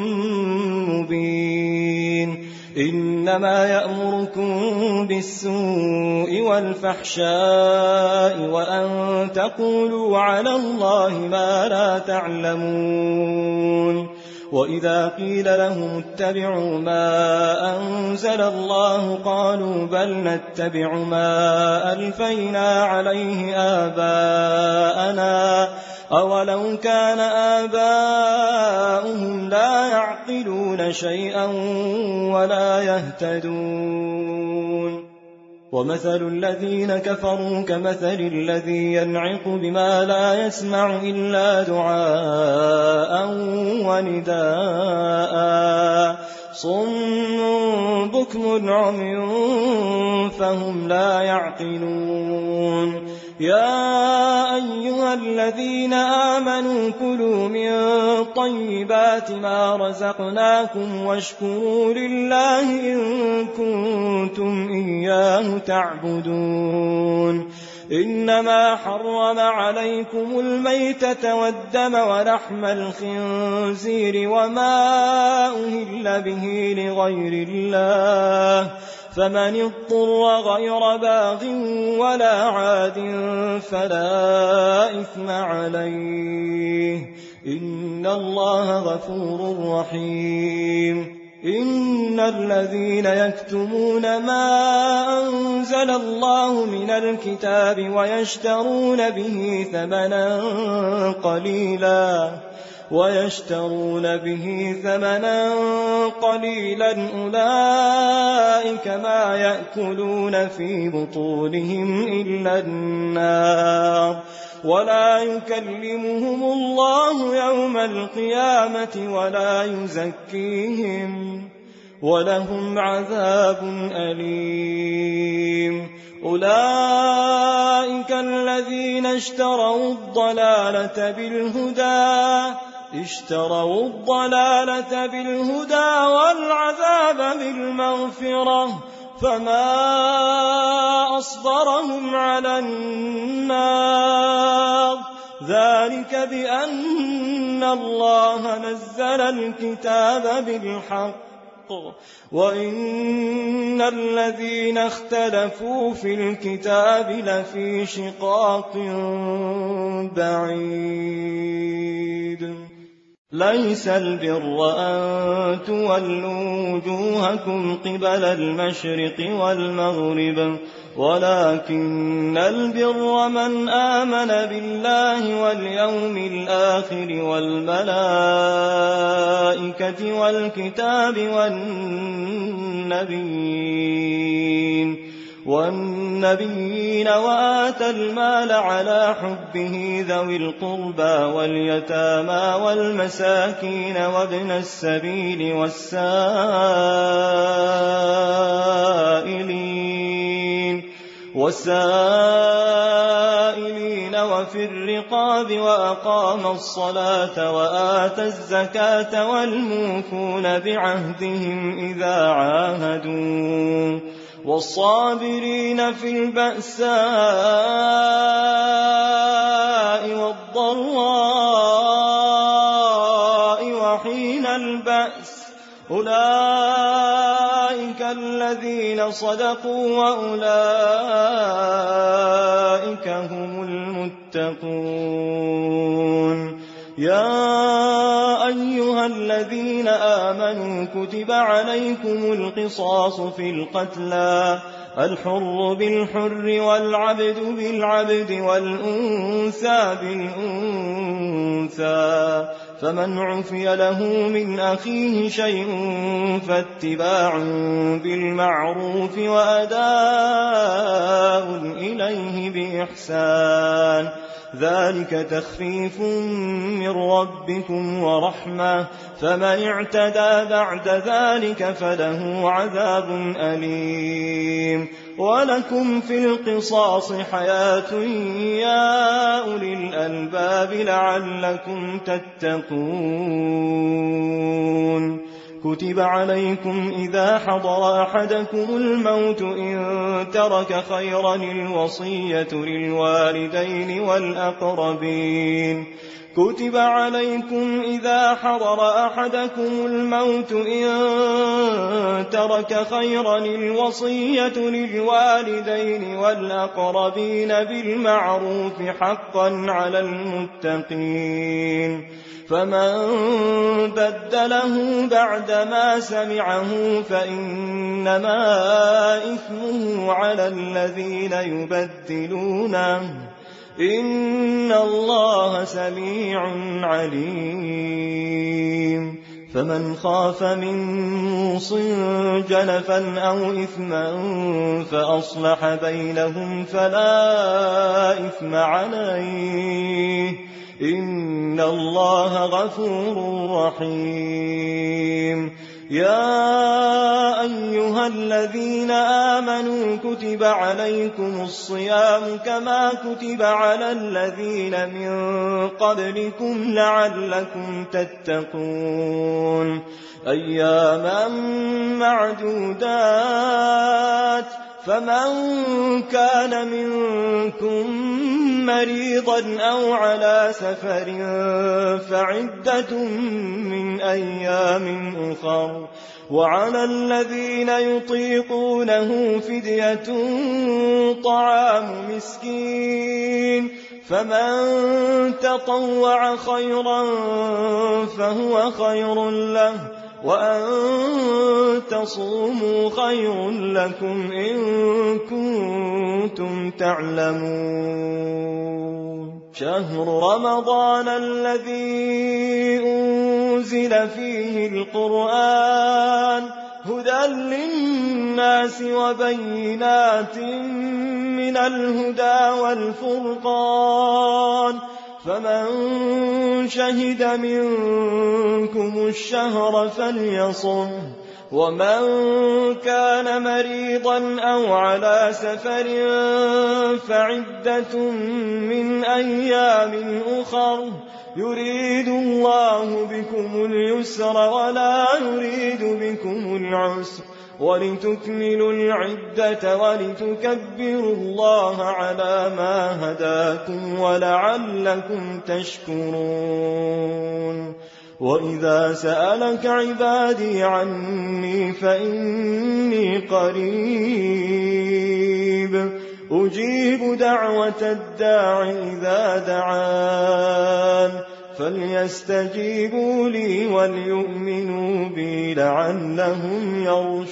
مبين إنما يأمركم بالسوء والفحشاء وأن تقولوا على الله ما لا تعلمون وإذا قيل لهم اتبعوا ما أنزل الله قالوا بل نتبع ما ألفينا عليه آباءنا أولو كان آباؤهم لا يعقلون شيئا ولا يهتدون ومثل الذين كفروا كمثل الذي ينعق بما لا يسمع إلا دعاء ونداء صم بكم عمي فهم لا يعقلون يا أيها الذين آمنوا كلوا من طيبات ما رزقناكم واشكروا لله إن كنتم إياه تعبدون إنما حرم عليكم الميتة والدم ولحم الخنزير وما أهل به لغير الله فمن اضطر غير باغ ولا عاد فلا إثم عليه إن الله غفور رحيم إن الذين يكتمون ما أنزل الله من الكتاب ويشترون به ثمنا قليلا ويشترون به ثمنا قليلا أولئك ما يأكلون في بطونهم إلا النار ولا يكلمهم الله يوم القيامة ولا يزكيهم ولهم عذاب أليم. أولئك الذين اشتروا الضلالة بالهدى اشتروا الضلالة بالهدى والعذاب بالمغفرة فما أصبرهم على النار ذلك بأن الله نزل الكتاب بالحق وإن الذين اختلفوا في الكتاب لفي شقاق بعيد. ليس البر أن تولوا وجوهكم قبل المشرق والمغرب ولكن البر من آمن بالله واليوم الآخر والملائكة والكتاب والنبيين والنبيين وآتى المال على حبه ذوي القربى واليتامى والمساكين وابن السبيل والسائلين والسائلين وفي الرقاب وأقام الصلاة وآتى الزكاة والموفون بعهدهم إذا عاهدوا والصابرين في البأساء والضراء وحين البأس أولئك الذين صدقوا وأولئك هم المتقون. يا أيها الذين آمنوا كتب عليكم القصاص في القتلى الحر بالحر والعبد بالعبد والأنثى بالأنثى فمن عفي له من أخيه شيء فاتباع بالمعروف وأداء إليه بإحسان ذلك تخفيف من ربكم ورحمة فمن اعتدى بعد ذلك فله عذاب أليم. ولكم في القصاص حياة يا أولي الألباب لعلكم تتقون. كتب عليكم إذا حضر أحدكم الموت إن ترك خيرا الوصية للوالدين والأقربين كتب عليكم إذا حضر أحدكم الموت إن ترك خيرا الوصية للوالدين والأقربين بالمعروف حقا على المتقين فمن بدله بعدما سمعه فإنما إثمه على الذين يبدلونه إن الله سميع عليم. فمن خاف من موص جنفا أو إثما فأصلح بينهم فلا إثم عليه إن الله غفور رحيم. يا أيها الذين آمنوا كتب عليكم الصيام كما كتب على الذين من قبلكم لعلكم تتقون أياما معدودات فمن كان منكم مريضا أو على سفر فعدة من أيام أخر وعلى الذين يطيقونه فدية طعام مسكين فمن تطوع خيرا فهو خير له وأن تصوموا خير لكم إن كنتم تعلمون. شهر رمضان الذي أنزل فيه القرآن هدى للناس وبينات من الهدى والفرقان، فمن شهد منكم الشهر فليصم، ومن كان مريضا أو على سفر فعدة من أيام أخر، يريد الله بكم اليسر ولا يريد بكم العسر، ولتكملوا العدة ولتكبروا الله على ما هداكم ولعلكم تشكرون. وإذا سألك عبادي عني فإني قريب أجيب دعوة الداع إذا دعان، فليستجيبوا لي وليؤمنوا بي لعلهم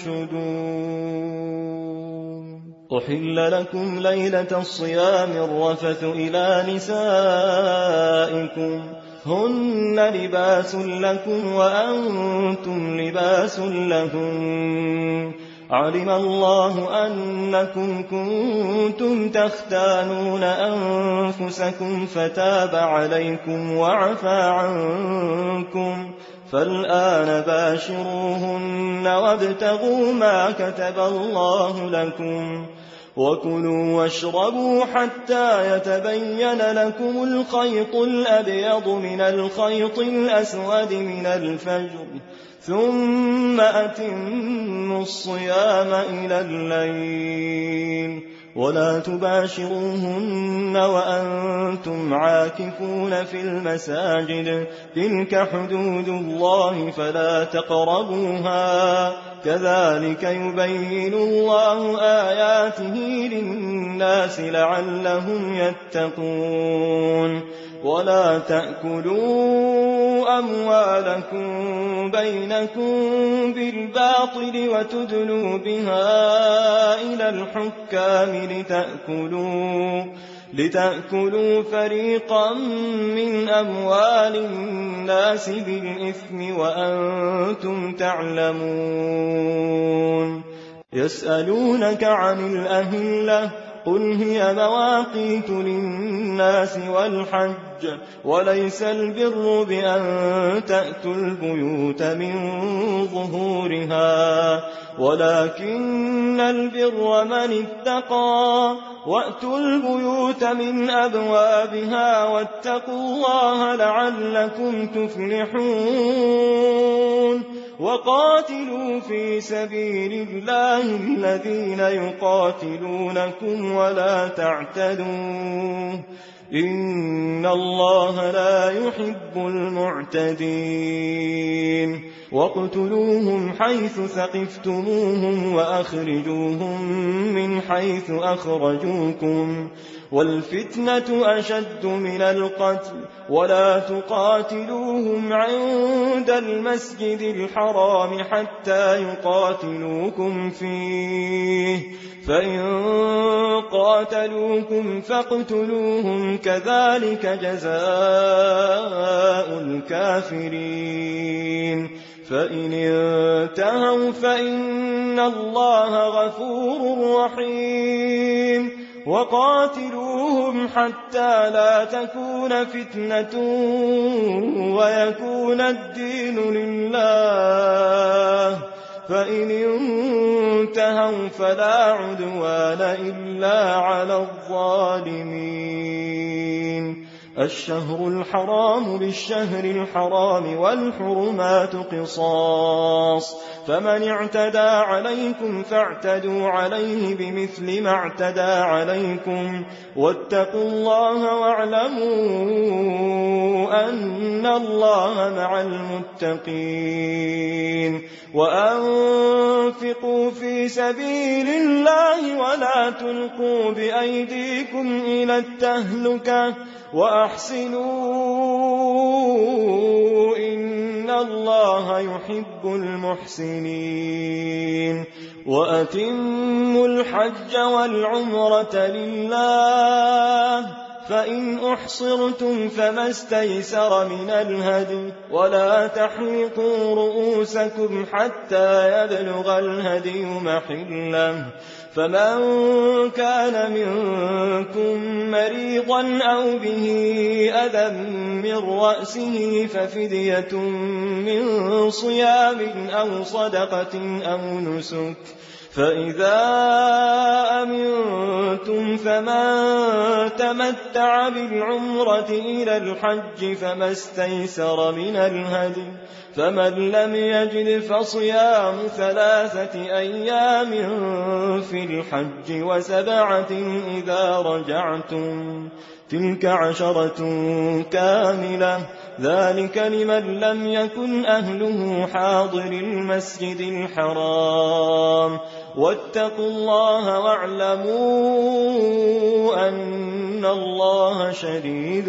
يرشدون. أحل لكم ليلة الصيام الرفث إلى نسائكم هن لباس لكم وأنتم لباس لهم، علم الله أنكم كنتم تختانون أنفسكم فتاب عليكم وعفى عنكم، فالآن باشروهن وابتغوا ما كتب الله لكم، وكلوا واشربوا حتى يتبين لكم الخيط الأبيض من الخيط الأسود من الفجر، ثم أتموا الصيام إلى الليل، ولا تباشروهن وأنتم عاكفون في المساجد، تلك حدود الله فلا تقربوها، كذلك يبين الله آياته للناس لعلهم يتقون. ولا تأكلوا أموالكم بينكم بالباطل وتدلوا بها إلى الحكام لتأكلوا, لتأكلوا فريقا من أموال الناس بالإثم وأنتم تعلمون. يسألونك عن الأهلة قل هي مواقيت للناس والحج وليس البر بأن تأتوا البيوت من ظهورها ولكن البر من اتقى وأتوا البيوت من أبوابها واتقوا الله لعلكم تفلحون. وقاتلوا في سبيل الله الذين يقاتلونكم ولا تعتدوا إن الله لا يحب المعتدين. واقتلوهم حيث ثقفتموهم وأخرجوهم من حيث أخرجوكم والفتنة أشد من القتل ولا تقاتلوهم عند المسجد الحرام حتى يقاتلوكم فيه فإن قاتلوكم فاقتلوهم كذلك جزاء الكافرين. فإن انتهوا فإن الله غفور رحيم. وقاتلوهم حتى لا تكون فتنة ويكون الدين لله فإن انتهوا فلا عدوان إلا على الظالمين. الشهر الحرام بالشهر الحرام والحرمات قصاص فمن اعتدى عليكم فاعتدوا عليه بمثل ما اعتدى عليكم واتقوا الله واعلموا أن الله مع المتقين. وأنفقوا في سبيل الله ولا تلقوا بأيديكم إلى التهلكة وأحسنوا إن الله يحب المحسنين. وأتموا الحج والعمرة لله، فإن أحصرتم فما استيسر من الهدي، ولا تحلقوا رؤوسكم حتى يبلغ الهدي محله، فمن كان منكم مريضا أو به أذى من رأسه ففدية من صيام أو صدقة أو نسك، فإذا أمنتم فمن تمتع بالعمرة إلى الحج فما استيسر من الهدي، فمن لم يجد فصيام ثلاثة أيام في الحج وسبعة إذا رجعتم، تلك عشرة كاملة، ذلك لمن لم يكن أهله حاضر المسجد الحرام. واتقوا الله واعلموا أن الله شديد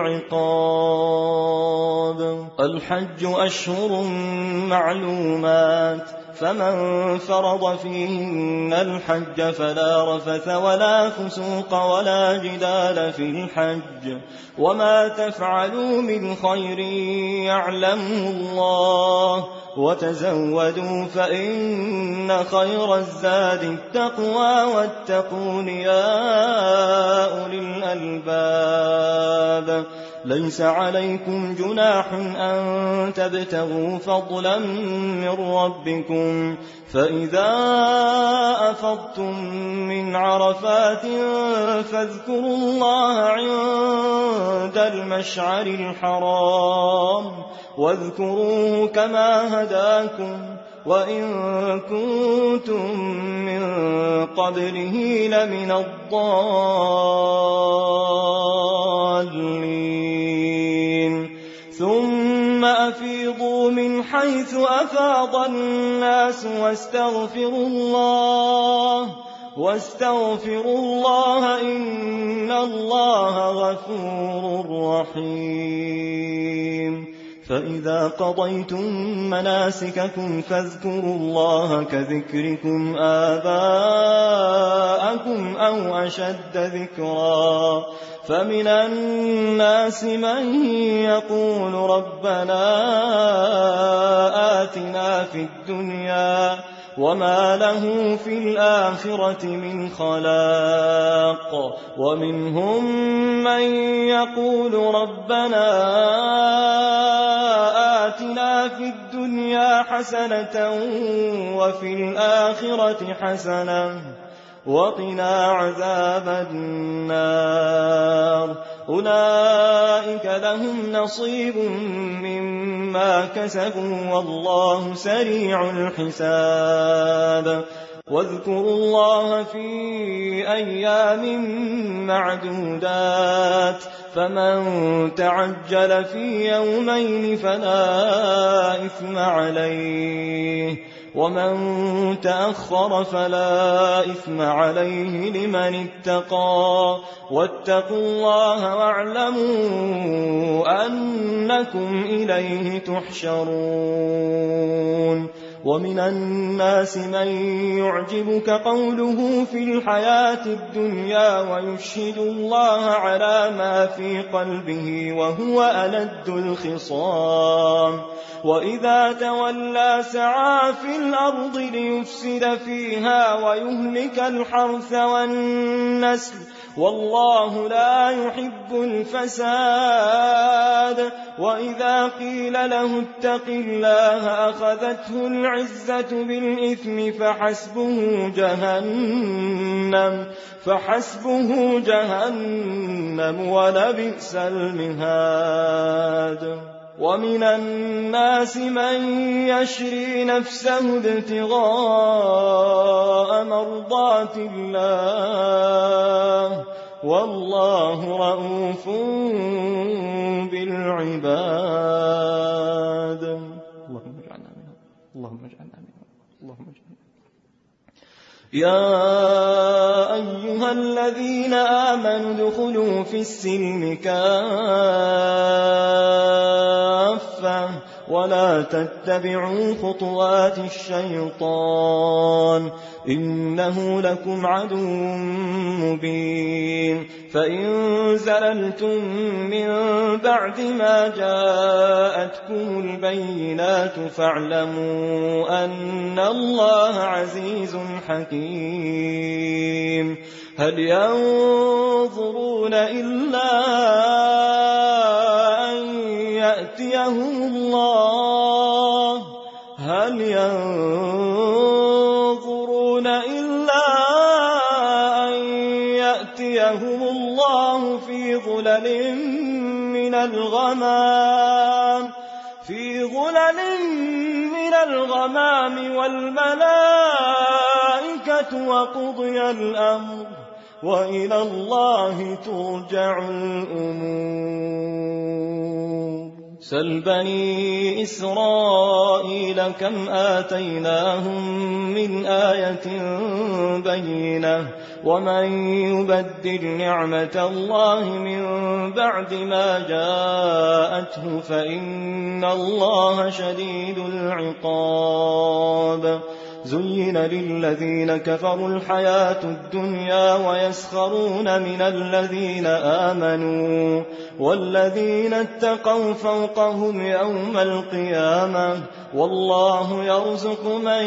العقاب. الحج أشهر معلومات، فمن فرض فيهن الحج فلا رفث ولا فسوق ولا جدال في الحج، وما تفعلوا من خير يعلمه الله، وتزودوا فإن خير الزاد التقوى، واتقون يا أولي الألباب. ليس عليكم جناح أن تبتغوا فضلا من ربكم، فإذا أفضتم من عرفات فاذكروا الله عند المشعر الحرام، واذكروه كما هداكم وإن كنتم من قبله لمن الضالين. ثم أفيضوا من حيث أفاض الناس واستغفروا الله واستغفروا الله إن الله غفور رحيم. فإذا قضيتم مناسككم فاذكروا الله كذكركم آباءكم أو أشد ذكرا، فمن الناس من يقول ربنا آتنا في الدنيا وما له في الآخرة من خلاق، ومنهم من يقول ربنا آتنا في الدنيا حسنة وفي الآخرة حسنة وقنا عذاب النار. أولئك لهم نصيب مما كسبوا والله سريع الحساب. واذكروا الله في أيام معدودات، فمن تعجل في يومين فلا إثم عليه، ومن تأخر فلا إثم عليه لمن اتقى. واتقوا الله واعلموا أنكم إليه تحشرون. ومن الناس من يعجبك قوله في الحياة الدنيا ويشهد الله على ما في قلبه وهو ألد الخصام، وإذا تولى سعى في الأرض ليفسد فيها ويهلك الحرث والنسل والله لا يحب الفساد. وإذا قيل له اتق الله أخذته العزة بالإثم فحسبه جهنم فحسبه جهنم ولبئس المهاد. ومن الناس من يشري نفسه ابتغاء مرضات الله والله رؤوف بالعباد. اللهم اجعلنا منهم اللهم اجعلنا منهم اللهم اجعلنا. يا أيها الذين آمنوا ادخلوا في السلم كافة ولا تتبعوا خطوات الشيطان إنه لكم عدو مبين فإن زللتم من بعد ما جاءتكم البينات فاعلموا أن الله عزيز حكيم هل ينظرون إلا أن يأتيهم الله هل ينظرون إلا أن يأتيهم الله في ظلل من الغمام في ظلل من الغمام والملائكة وقضي الأمر وإلى الله ترجع الأمور سل بني إسرائيل كم آتيناهم من آية بينة ومن يبدل نعمة الله من بعد ما جاءته فإن الله شديد العقاب زين للذين كفروا الحياة الدنيا ويسخرون من الذين آمنوا والذين اتقوا فوقهم يوم القيامة والله يرزق من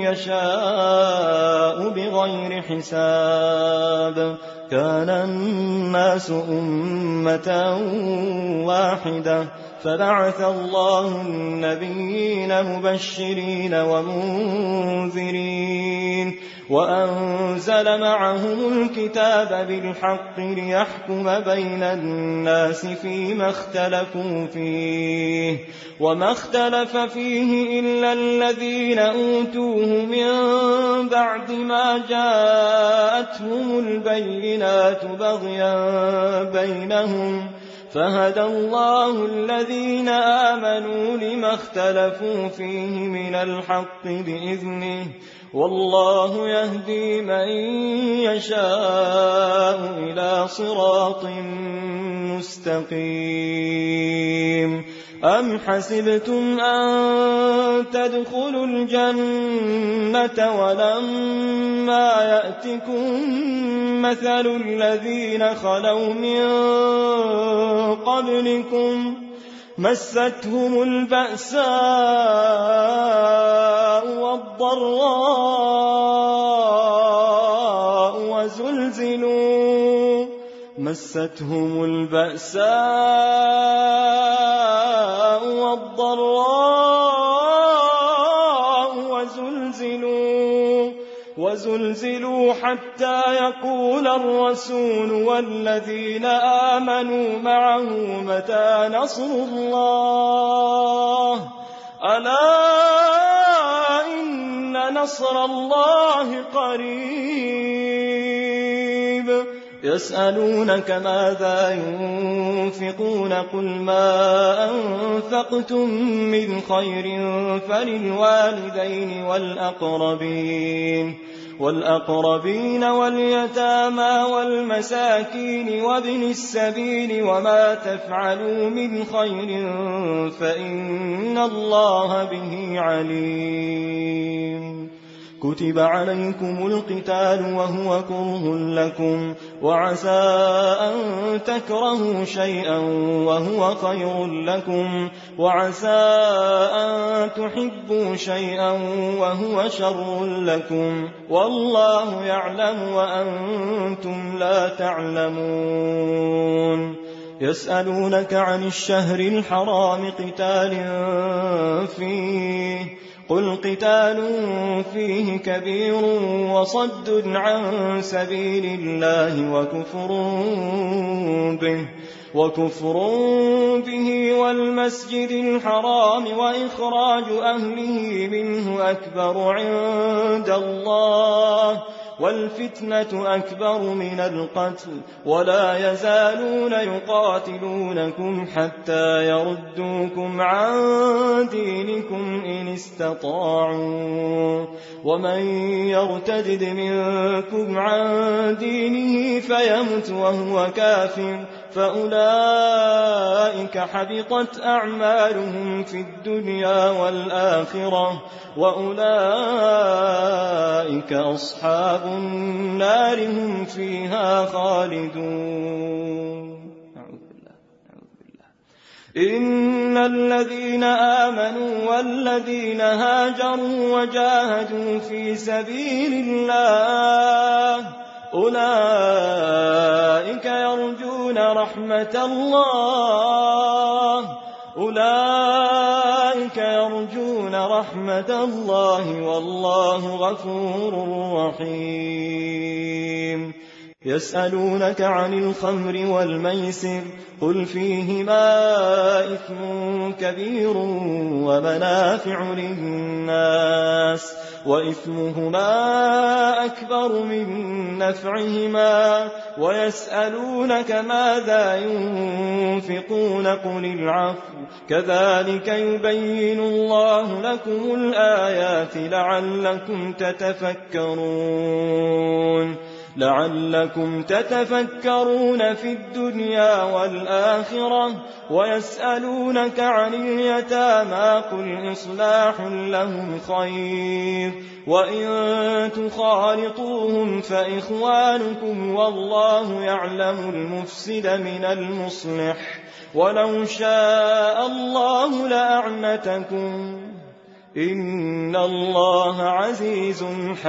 يشاء بغير حساب كان الناس أمة واحدة فبعث الله النبيين مبشرين ومنذرين وأنزل معهم الكتاب بالحق ليحكم بين الناس فيما اختلفوا فيه وما اختلف فيه إلا الذين أوتوه من بعد ما جاءتهم البينات بغيا بينهم فهدى الله الذين آمنوا لما اختلفوا فيه من الحق بإذنه والله يهدي من يشاء إلى صراط مستقيم أم حسبتم أن تدخلوا الجنة ولما يأتكم مثل الذين خلوا من قبلكم مستهم البأساء والضراء وزلزلوا مستهم البأساء والضراء وزلزلوا وزلزلوا حتى يقول الرسول والذين آمنوا معه متى نصر الله ألا إن نصر الله قريب يسألونك ماذا ينفقون قل ما أنفقتم من خير فللوالدين والأقربين والأقربين واليتامى والمساكين وابن السبيل وما تفعلوا من خير فإن الله به عليم كتب عليكم القتال وهو كره لكم وعسى أن تكرهوا شيئا وهو خير لكم وعسى أن تحبوا شيئا وهو شر لكم والله يعلم وأنتم لا تعلمون يسألونك عن الشهر الحرام قتال فيه قل قتال فيه كبير وصد عن سبيل الله وكفر به وكفر به والمسجد الحرام وإخراج أهله منه أكبر عند الله والفتنة أكبر من القتل ولا يزالون يقاتلونكم حتى يردوكم عن دينكم إن استطاعوا ومن يرتد منكم عن دينه فيمت وهو كافر فأولئك حبطت أعمالهم في الدنيا والآخرة وأولئك أصحاب النار هم فيها خالدون. إن الذين آمنوا والذين هاجروا وجاهدوا في سبيل الله أولئك يرجون رحمة الله أولئك يرجون رحمة الله والله غفور رحيم. يسألونك عن الخمر والميسر قل فيهما إثم كبير ومنافع للناس وإثمهما أكبر من نفعهما ويسألونك ماذا ينفقون قل العفو كذلك يبين الله لكم الآيات لعلكم تتفكرون لعلكم تتفكرون في الدنيا والآخرة. ويسألونك عن اليتامى قل إصلاح لهم خير وإن تخالطوهم فإخوانكم والله يعلم المفسد من المصلح ولو شاء الله لأعنتكم إن الله عزيز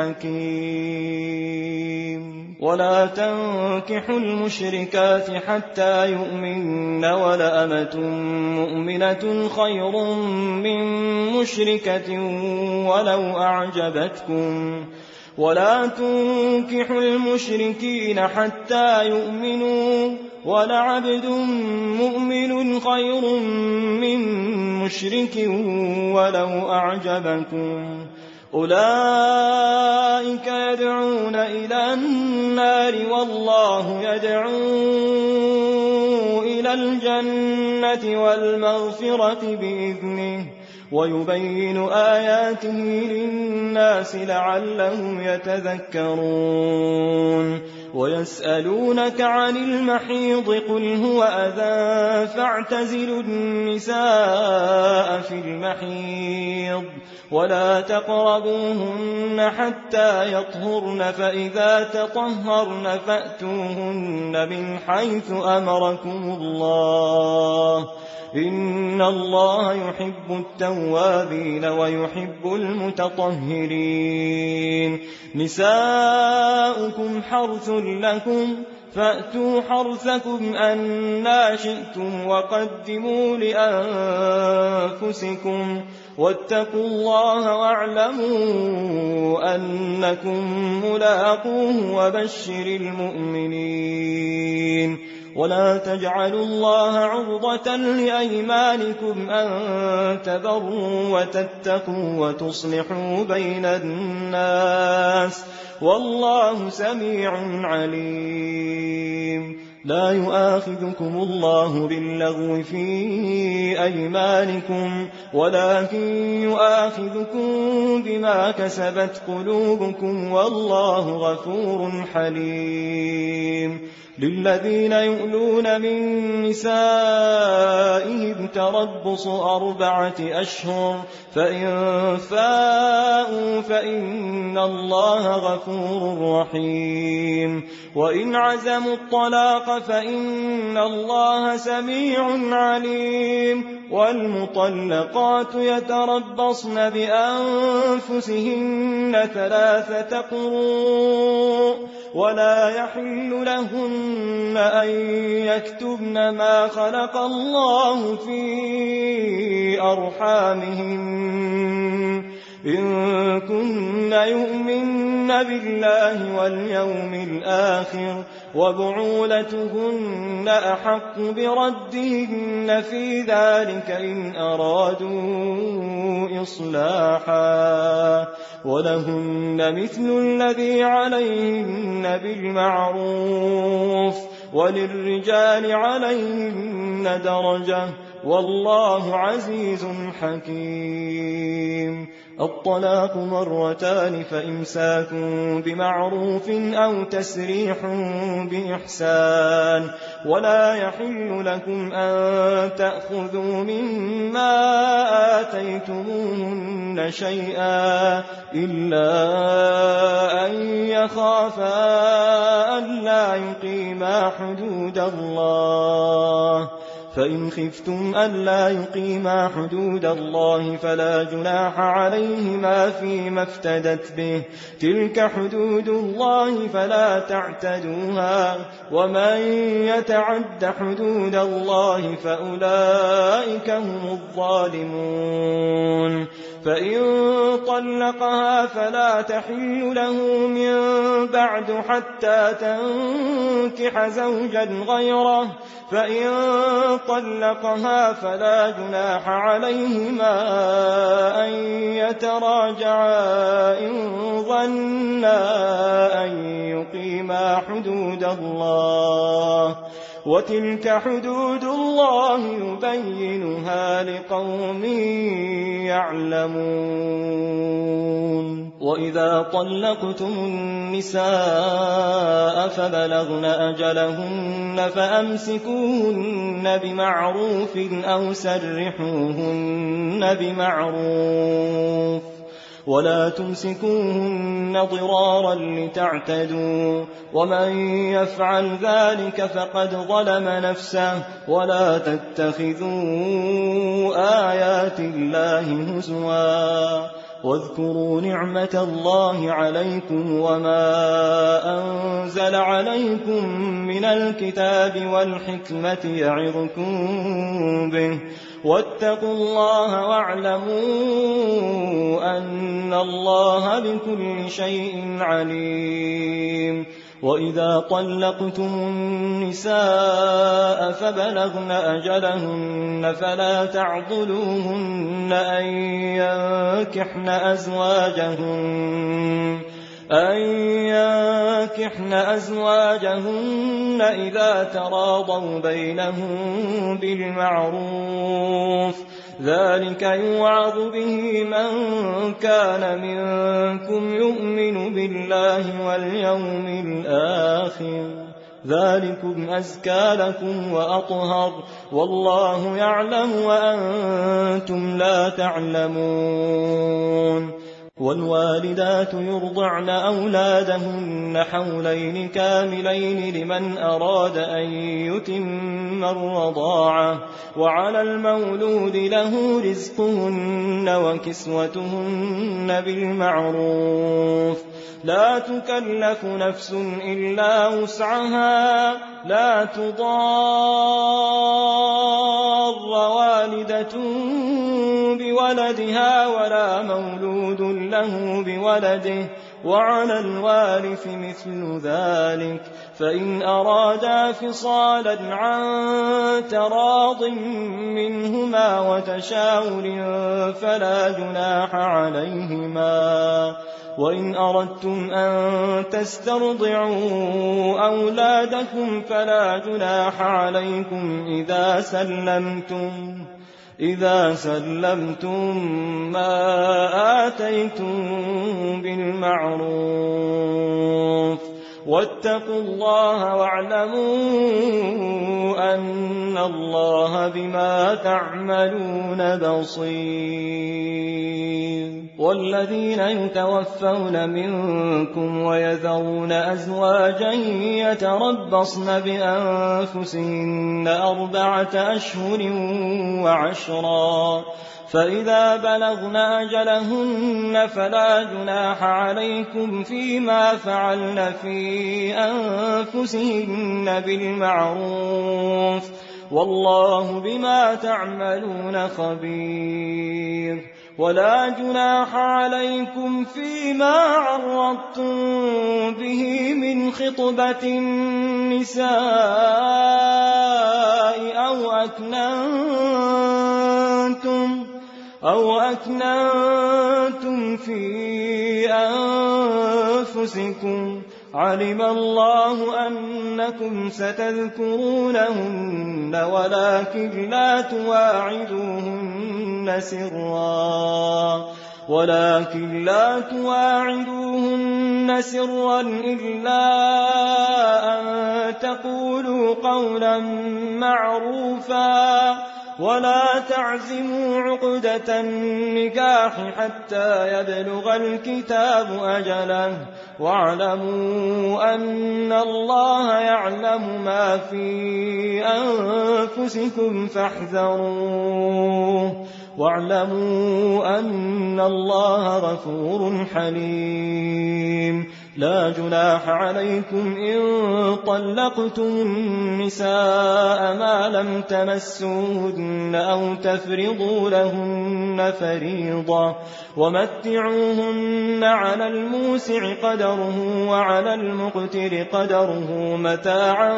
حكيم. ولا تنكحوا المشركات حتى يؤمن ولأمة مؤمنة خير من مشركة ولو أعجبتكم ولا تنكحوا المشركين حتى يؤمنوا ولعبد مؤمن خير من مشرك ولو أعجبكم أولئك يدعون إلى النار والله يدعو إلى الجنة والمغفرة بإذنه ويبين آياته للناس لعلهم يتذكرون. ويسألونك عن المحيض قل هو أذى فاعتزلوا النساء في المحيض ولا تقربوهن حتى يطهرن فإذا تطهرن فأتوهن من حيث أمركم الله إن الله يحب التوابين ويحب المتطهرين. نساؤكم حرث لكم فأتوا حرثكم أنى شئتم وقدموا لأنفسكم واتقوا الله واعلموا أنكم ملاقوه وبشر المؤمنين. ولا تجعلوا الله عرضة لأيمانكم أن تبروا وتتقوا وتصلحوا بين الناس والله سميع عليم. لا يؤاخذكم الله باللغو في أيمانكم ولكن يؤاخذكم بما كسبت قلوبكم والله غفور حليم. للذين يؤلون من نسائهم تربص أربعة أشهر فإن فاءوا فإن الله غفور رحيم. وإن عزموا الطلاق فإن الله سميع عليم. والمطلقات يتربصن بأنفسهن ثلاثة قروء ولا يحل لهن أن يكتبن ما خلق الله في أرحامهن إن كن يؤمن بالله واليوم الآخر وبعولتهن أحق بردهن في ذلك إن أرادوا إصلاحا ولهن مثل الذي عليهن بالمعروف وللرجال عليهن درجة والله عزيز حكيم. الطلاق مرتان فإمساك بمعروف أو تسريح بإحسان ولا يحل لكم أن تأخذوا مما آتيتموهن شيئا إلا أن يخافا ألا يقيما حدود الله فإن خفتم ألا يقيما حدود الله فلا جناح عليهما فيما افتدت به تلك حدود الله فلا تعتدوها ومن يتعد حدود الله فأولئك هم الظالمون. فإن طلقها فلا تحل له من بعد حتى تنكح زوجا غيره فإن طلقها فلا جناح عليهما أن يتراجعا إن ظنا أن يقيما حدود الله وتلك حدود الله يبينها لقوم يعلمون. وإذا طلقتم النساء فبلغن أجلهن فأمسكوهن بمعروف أو سرحوهن بمعروف ولا تمسكوهن ضرارا لتعتدوا ومن يفعل ذلك فقد ظلم نفسه ولا تتخذوا آيات الله هزوا واذكروا نعمة الله عليكم وما أنزل عليكم من الكتاب والحكمة يعظكم به واتقوا الله واعلموا أن الله بكل شيء عليم. وإذا طلقتم النساء فبلغن أجلهن فلا تعضلوهن أن ينكحن أزواجهن أن ينكحن أزواجهن إذا تراضوا بينهم بالمعروف ذلك يوعظ به من كان منكم يؤمن بالله واليوم الآخر ذلكم أزكى لكم وأطهر والله يعلم وأنتم لا تعلمون. والوالدات يرضعن أولادهن حولين كاملين لمن أراد أن يتم الرضاعة وعلى المولود له رزقهن وكسوتهن بالمعروف لا تكلف نفس إلا وسعها لا تضار والدة بولدها ولا مولود له بولده وعلى الوارث مثل ذلك فإن أرادا فصالا عن تراض منهما وتشاور فلا جناح عليهما. وإن أردتم أن تسترضعوا أولادكم فلا جناح عليكم إذا سلمتم إذا سلمتم ما آتيتم بالمعروف واتقوا الله واعلموا أن الله بما تعملون بصير. والذين يتوفون منكم ويذرون أزواجا يتربصن بأنفسهن أربعة أشهر وعشرا فإذا بلغن أجلهن فلا جناح عليكم فيما فعلن في أنفسهن بالمعروف والله بما تعملون خبير. ولا جناح عليكم فيما عرضتم به من خطبة النساء أو أكننتم أو أكننتم في أنفسكم علم الله أنكم ستذكرونهن ولكن لا تواعدوهن سرا ولكن لا تواعدوهن سرا إلا أن تقولوا قولا معروفا ولا تعزموا عقدة النكاح حتى يبلغ الكتاب أجله واعلموا أن الله يعلم ما في أنفسكم فاحذروه واعلموا أن الله غفور حليم لا جناح عليكم إن طلقتم النساء ما لم تمسوهن أو تفرضوا لهن فريضة ومتعوهن على الموسع قدره وعلى المقتر قدره متاعا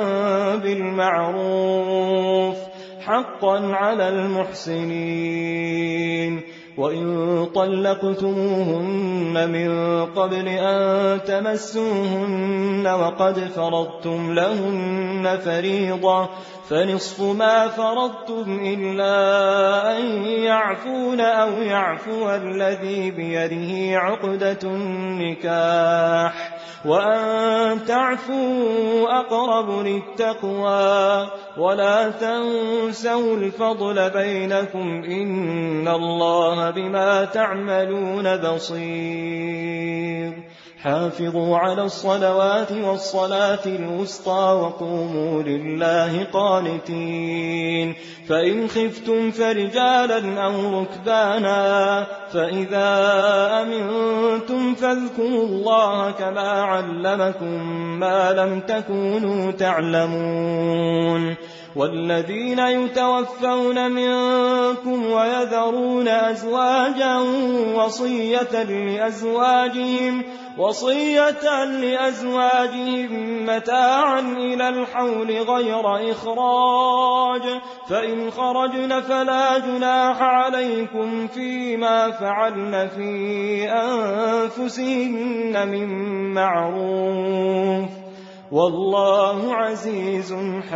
بالمعروف حقا على المحسنين وإن طلقتموهن من قبل أن تمسوهن وقد فرضتم لهن فريضة فنصف ما فرضتم إلا أن يعفون أو يعفو الذي بيده عقدة النكاح وأن تعفوا أقرب للتقوى ولا تنسوا الفضل بينكم إن الله بما تعملون بصير حافظوا على الصلوات والصلاة الوسطى وقوموا لله قانتين فإن خفتم فرجالا أو ركبانا فإذا أمنتم فاذكروا الله كما علمكم ما لم تكونوا تعلمون والذين يتوفون منكم ويذرون أزواجا وصية لأزواجهم وصية لأزواجهم متاعا إلى الحول غير إخراج فإن خرجن فلا جناح عليكم فيما فعلن في أنفسهن من معروف والله عزيز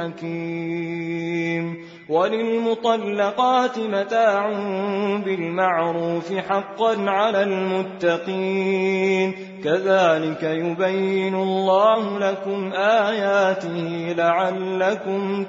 حكيم وللمطلقات متاع بالمعروف حقا على المتقين كذلك يبين الله لكم آياته لعلكم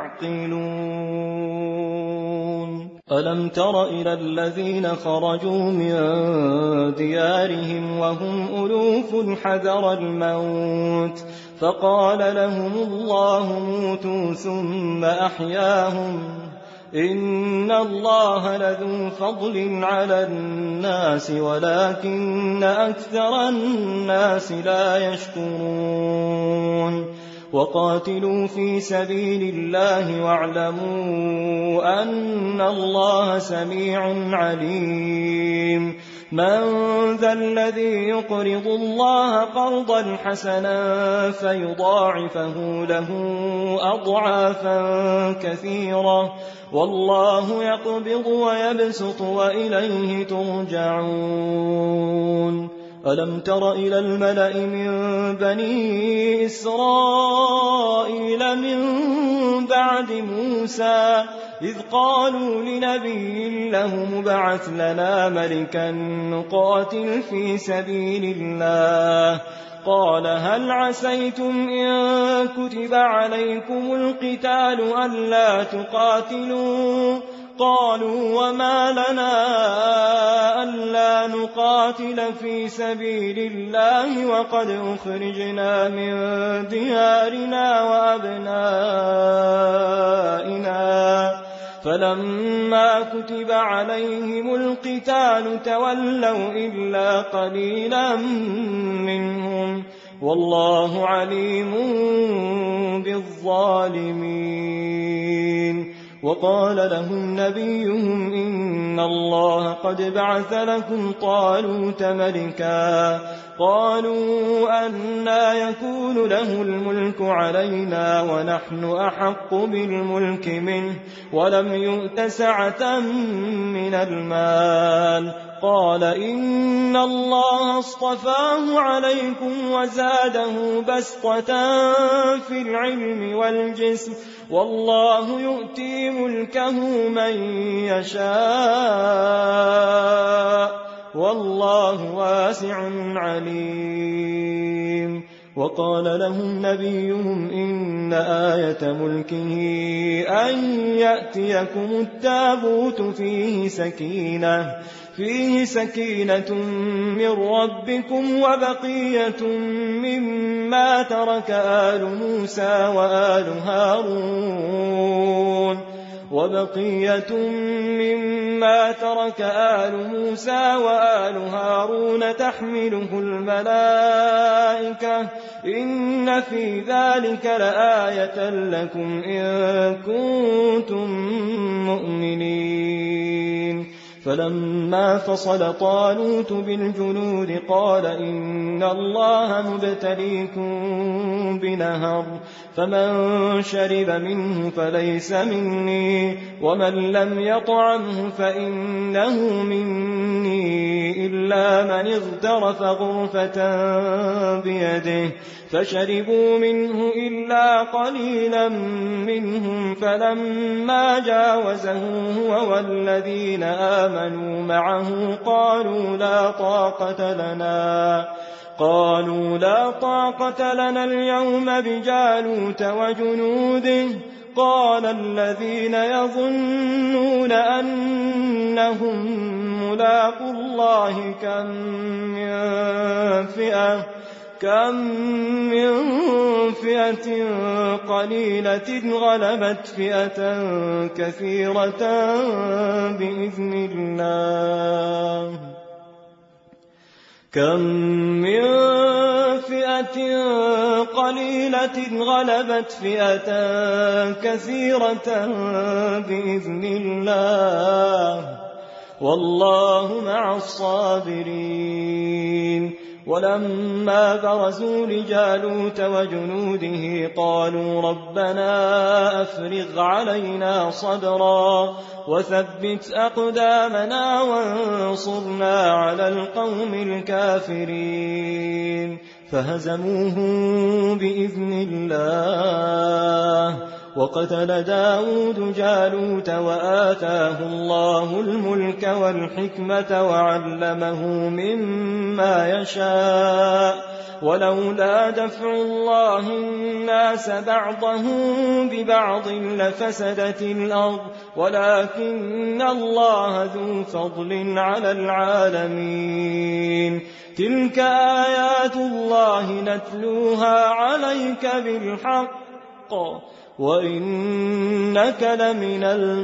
تعقلون ألم تر إلى الذين خرجوا من ديارهم وهم ألوف حذر الموت فقال لهم الله موتوا ثم أحياهم إن الله لذو فضل على الناس ولكن أكثر الناس لا يشكرون وقاتلوا في سبيل الله واعلموا أن الله سميع عليم من ذا الذي يقرض الله قرضا حسنا فيضاعفه له أضعافا كثيرة والله يقبض ويبسط وإليه ترجعون ألم تر إلى الملأ من بني إسرائيل من بعد موسى إذ قالوا لنبي له مبعث لنا ملكا نقاتل في سبيل الله قال هل عسيتم إن كتب عليكم القتال ألا تقاتلوا قالوا وما لنا ألا نقاتل في سبيل الله وقد أخرجنا من ديارنا وأبنائنا فلما كتب عليهم القتال تولوا إلا قليلا منهم والله عليم بالظالمين وقال لهم نبيهم إن الله قد بعث لكم طالوت ملكا قالوا أنى يكون له الملك علينا ونحن أحق بالملك منه ولم يؤت سعة من المال. قال إن الله اصطفاه عليكم وزاده بسطة في العلم والجسم والله يؤتي ملكه من يشاء والله واسع عليم. وقال لهم نبيهم إن آية ملكه أن يأتيكم التابوت فيه سكينة فيه سكينة من ربكم وبقية مما ترك آل موسى وآل هارون وبقية مما ترك آل موسى وآل هارون تحمله الملائكة إن في ذلك لآية لكم إن كنتم مؤمنين. فلما فصل طالوت بالجنود قال إن الله مبتليكم بنهر فمن شرب منه فليس مني ومن لم يطعمه فإنه مني إلا من اغترف غرفة بيده فشربوا منه إلا قليلا منهم فلما جاوزه هو والذين آمنوا معه قالوا لا طاقة لنا قالوا لا طاقة لنا اليوم بجالوت وجنوده. قال الذين يظنون أنهم ملاقو الله كم من فئة كم من فئة قليلة غلبت فئة كثيرة بإذن الله كم من فئة قليلة غلبت فئة كثيرة بإذن الله والله مع الصابرين. ولما برزوا لجالوت وجنوده قالوا ربنا أفرغ علينا صبرا وثبت أقدامنا وانصرنا على القوم الكافرين. فهزموهم بإذن الله وقتل داود جالوت وآتاه الله الملك والحكمة وعلمه مما يشاء ولولا دفع الله الناس بعضهم ببعض لفسدت الأرض ولكن الله ذو فضل على العالمين. تلك آيات الله نتلوها عليك بالحق وإنك لمن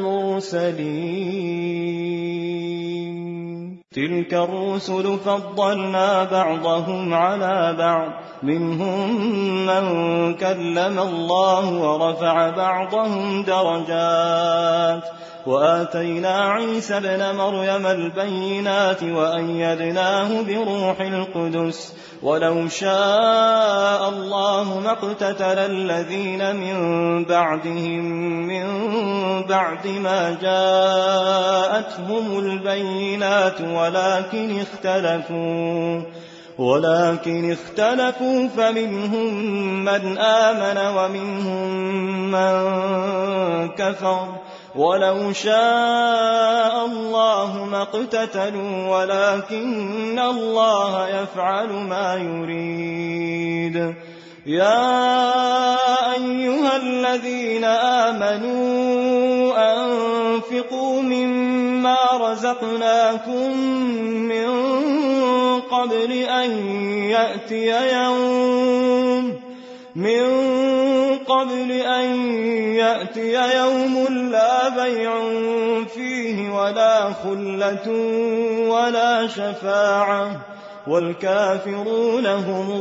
المرسلين. تلك الرسل فضلنا بعضهم على بعض منهم من كلم الله ورفع بعضهم درجات وآتينا عيسى ابن مريم البينات وأيدناه بروح القدس ولو شاء الله ما اقتتل الذين من بعدهم من بعد ما جاءتهم البينات ولكن اختلفوا ولكن اختلفوا فمنهم من آمن ومنهم من كفر ولو شاء الله ما اقتتلوا ولكن الله يفعل ما يريد. يا أيها الذين آمنوا أنفقوا مما رزقناكم من قبل أن يأتي يوم من قبل أن يأتي يوم لا بيع فيه ولا خلة ولا شفاعة والكافرون هم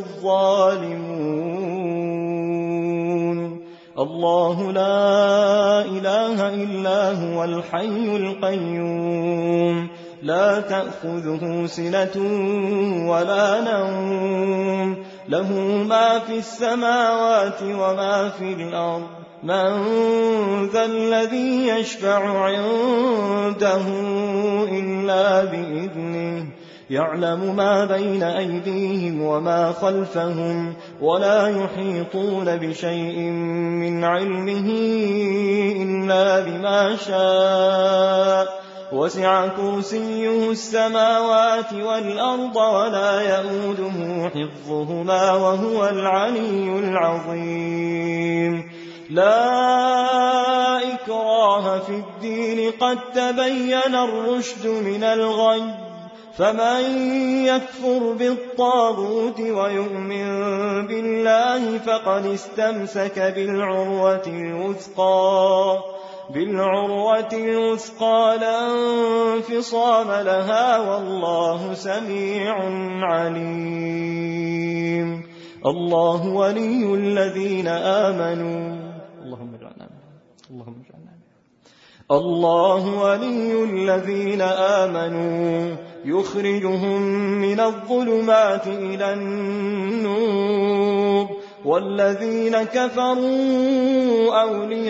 الظالمون. الله لا إله إلا هو الحي القيوم لا تأخذه سنة ولا نوم له ما في السماوات وما في الأرض من ذا الذي يشفع عنده إلا بإذنه يعلم ما بين أيديهم وما خلفهم ولا يحيطون بشيء من علمه إلا بما شاء وسع كرسيه السماوات والأرض ولا يؤوده حفظهما وهو العلي العظيم لا إكراه في الدين قد تبين الرشد من الغي فمن يكفر بالطاغوت ويؤمن بالله فقد استمسك بالعروة الوثقى بالعروة الوثقى لا انفصام لها والله سميع عليم الله ولي الذين آمنوا اللهم اجعلنا اللهم اجعلنا الله ولي الذين آمنوا يخرجهم من الظلمات إلى النور والذين كفروا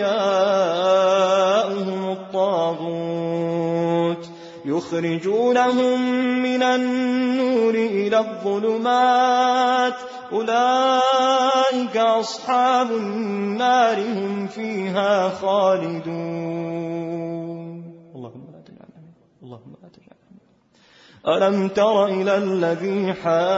أولياؤهم الطاغوت يخرجونهم من النور إلى الظلمات أولئك أصحاب النار هم فيها خالدون اللهم لا تجعلنا اللهم لا تجعلنا ألم تر إلى الذي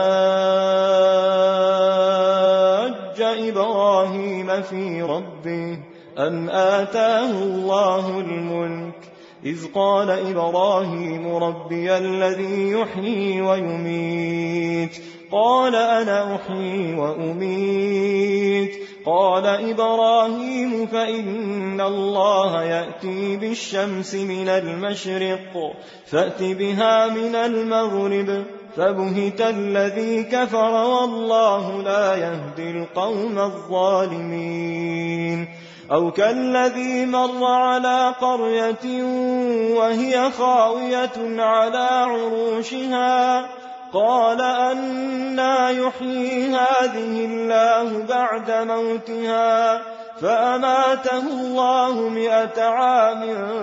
حاج إبراهيم في ربه أن آتاه الله الملك إذ قال إبراهيم ربي الذي يحيي ويميت قال أنا أحيي وأميت قال إبراهيم فإن الله يأتي بالشمس من المشرق فأت بها من المغرب فبهت الذي كفر والله لا يهدي القوم الظالمين أو كالذي مر على قرية وهي خاوية على عروشها قال أنى يحيي هذه الله بعد موتها فأماته الله مئة عام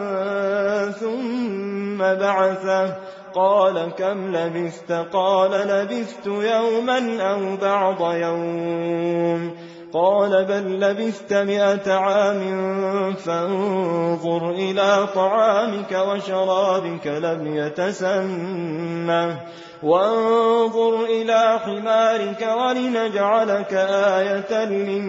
ثم بعثه قال كم لبثت قال لبثت يوما أو بعض يوم قال بل لبثت مئة عام فانظر إلى طعامك وشرابك لم يتسنه وانظر إلى حمارك ولنجعلك آية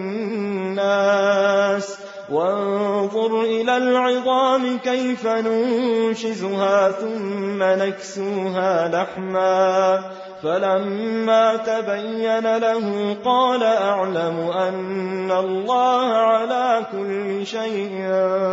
للناس وانظر إلى العظام كيف ننشزها ثم نكسوها لحما فلما تبين له قال أعلم أن الله على كل شيء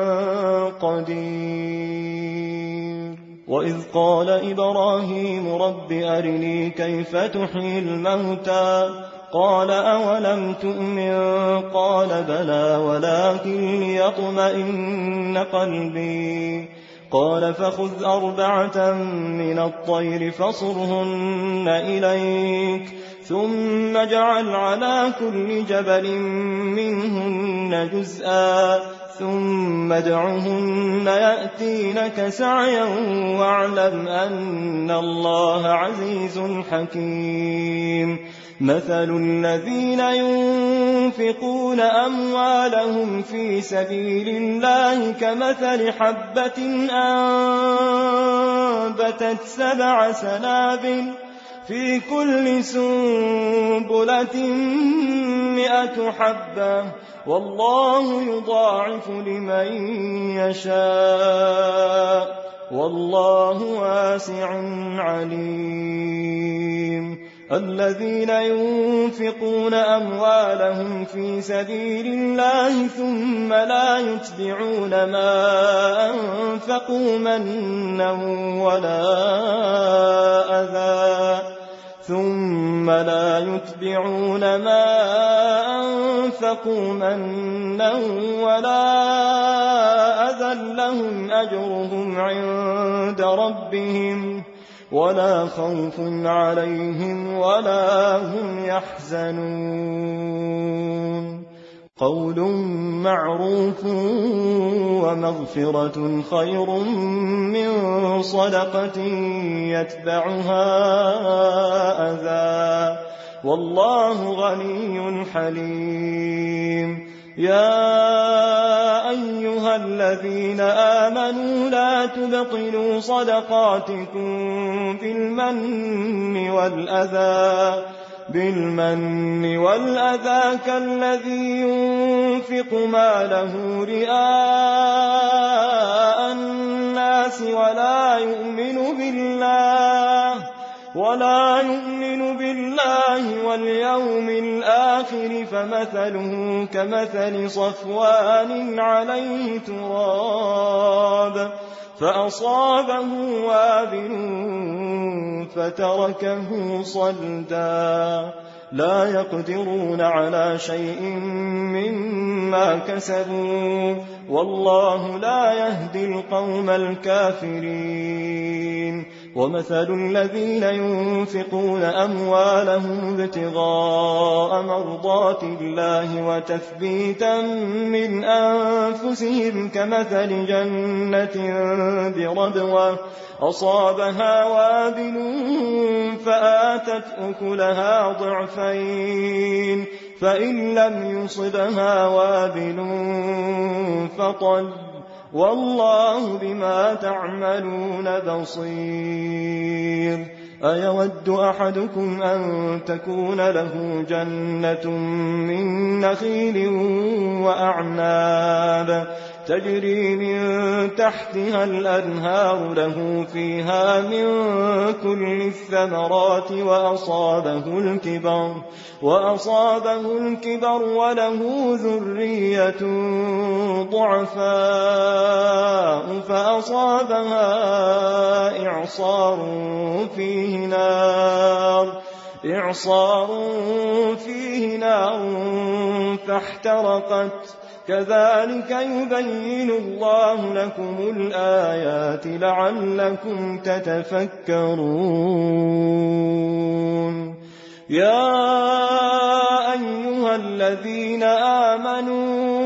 قدير وإذ قال إبراهيم رب أرني كيف تحيي الموتى قال أولم تؤمن قال بلى ولكن ليطمئن قلبي قال فخذ أربعة من الطير فصرهن إليك ثم اجعل على كل جبل منهن جزءا ثم ادعهن يأتينك سعيا واعلم أن الله عزيز حكيم مثل الذين ينفقون أموالهم في سبيل الله كمثل حبة أنبتت سبع سنابل في كل سنبلة مئة حبة والله يضاعف لمن يشاء والله واسع عليم الذين ينفقون أموالهم في سبيل الله ثم لا يتبعون ما أنفقوا منا ولا أذى ثم لا يتبعون ما أنفقوا منا ولا أذى لهم أجرهم عند ربهم ولا خوف عليهم ولا هم يحزنون قول معروف ومغفرة خير من صدقة يتبعها أذى والله غني حليم يا أيها الذين آمنوا لا تبطلوا صدقاتكم بالمن والأذى بالمن والأذى كالذي ينفق ماله رئاء الناس ولا يؤمن بالله ولا يؤمن بالله واليوم الآخر فمثله كمثل صفوان عليه تراب فأصابه وابل فتركه صلدا لا يقدرون على شيء مما كسبوا والله لا يهدي القوم الكافرين ومثل الذين ينفقون أموالهم ابتغاء مرضات الله وتثبيتا من أنفسهم كمثل جنة بربوة أصابها وابل فآتت أكلها ضعفين فإن لم يصبها وابل فطل والله بما تعملون بصير أيود أحدكم أن تكون له جنة من نخيل وأعناب تجري من تحتها الأنهار له فيها من كل الثمرات وأصابه الكبر وأصابه الكبر وله ذرية ضعفاء فأصابها إعصار فيه نار إعصار فيه نار فاحترقت كذلك يبين الله لكم الآيات لعلكم تتفكرون يا أيها الذين آمنوا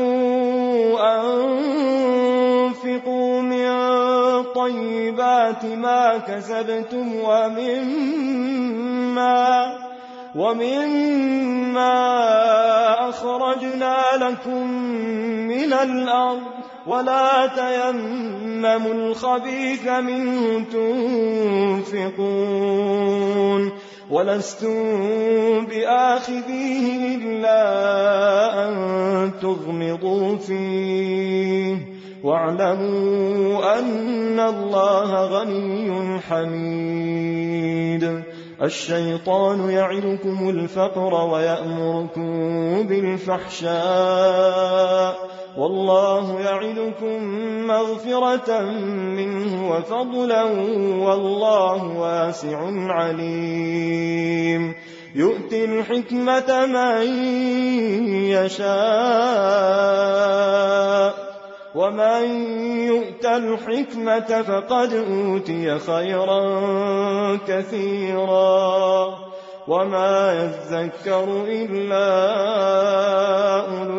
أنفقوا من طيبات ما كسبتم ومما ومما أخرجنا لكم من الأرض ولا تيمموا الخبيث منه تنفقون ولستم بآخذيه إلا أن تغمضوا فيه واعلموا أن الله غني حميد الشيطان يعدكم الفقر ويأمركم بالفحشاء والله يعدكم مغفرة منه وفضلا والله واسع عليم يؤتي الحكمة من يشاء ومن يؤت الحكمة فقد أوتي خيرا كثيرا وما يذكر إلا أولو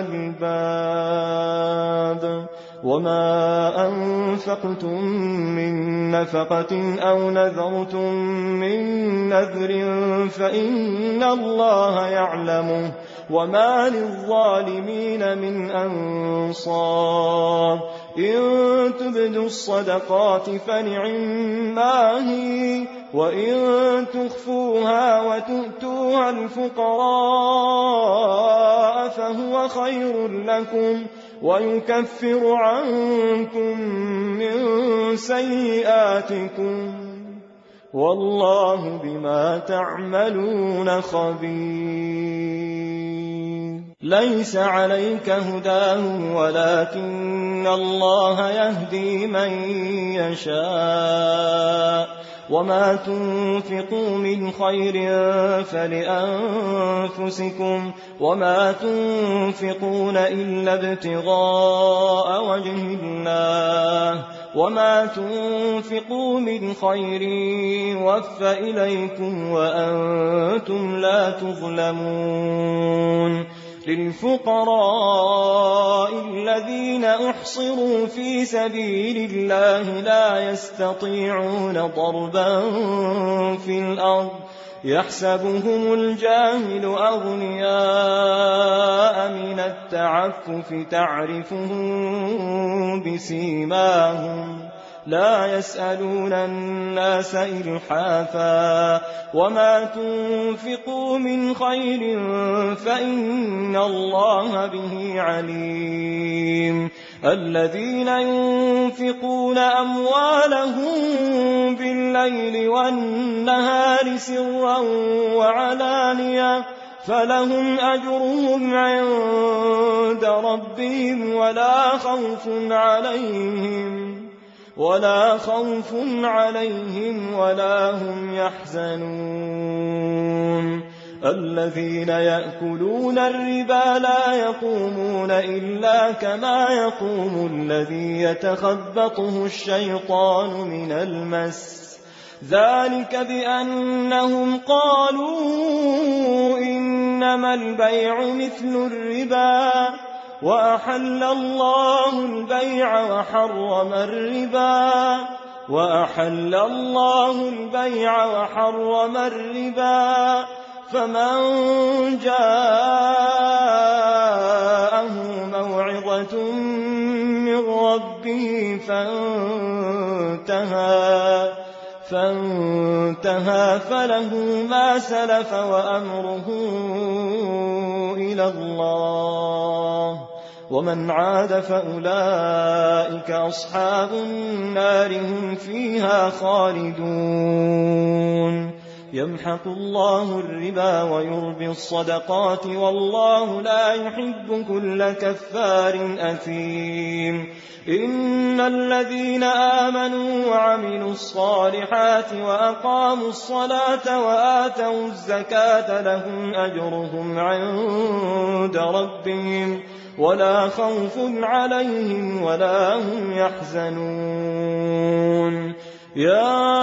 الألباب وما أنفقتم من نفقة أو نذرتم من نذر فإن الله يعلمه وما للظالمين من أنصار إن تبدوا الصدقات فنعما هي وإن تخفوها وتؤتوها الفقراء فهو خير لكم ويكفر عنكم من سيئاتكم والله بما تعملون خبير ليس عليك هداهم ولكن الله يهدي من يشاء وما تنفقوا من خير فلأنفسكم وما تنفقون إلا ابتغاء وجه الله وما تنفقوا من خير يوفى إليكم وأنتم لا تظلمون للفقراء الذين أحصروا في سبيل الله لا يستطيعون ضربا في الأرض يحسبهم الجاهل أغنياء من التعفف تعرفهم بسيماهم لا يسألون الناس إلحافا وما تنفقوا من خير فإن الله به عليم الذين ينفقون أموالهم بالليل والنهار سرا وعلانية فلهم أجرهم عند ربهم ولا خوف عليهم ولا خوف عليهم ولا هم يحزنون الذين يأكلون الربا لا يقومون إلا كما يقوم الذي يتخبطه الشيطان من المس ذلك بأنهم قالوا إنما البيع مثل الربا وأحل الله البيع وحرم الربا وأحل الله البيع وحرم الربا فمن جاءه موعظة من ربه فانتهى فانتهى فله ما سلف وأمره إلى الله ومن عاد فأولئك أصحاب النار هم فيها خالدون يمحق الله الربا ويربي الصدقات والله لا يحب كل كفار أثيم إن الذين آمنوا وعملوا الصالحات وأقاموا الصلاة وآتوا الزكاة لهم أجرهم عند ربهم ولا خوف عليهم ولا هم يحزنون يا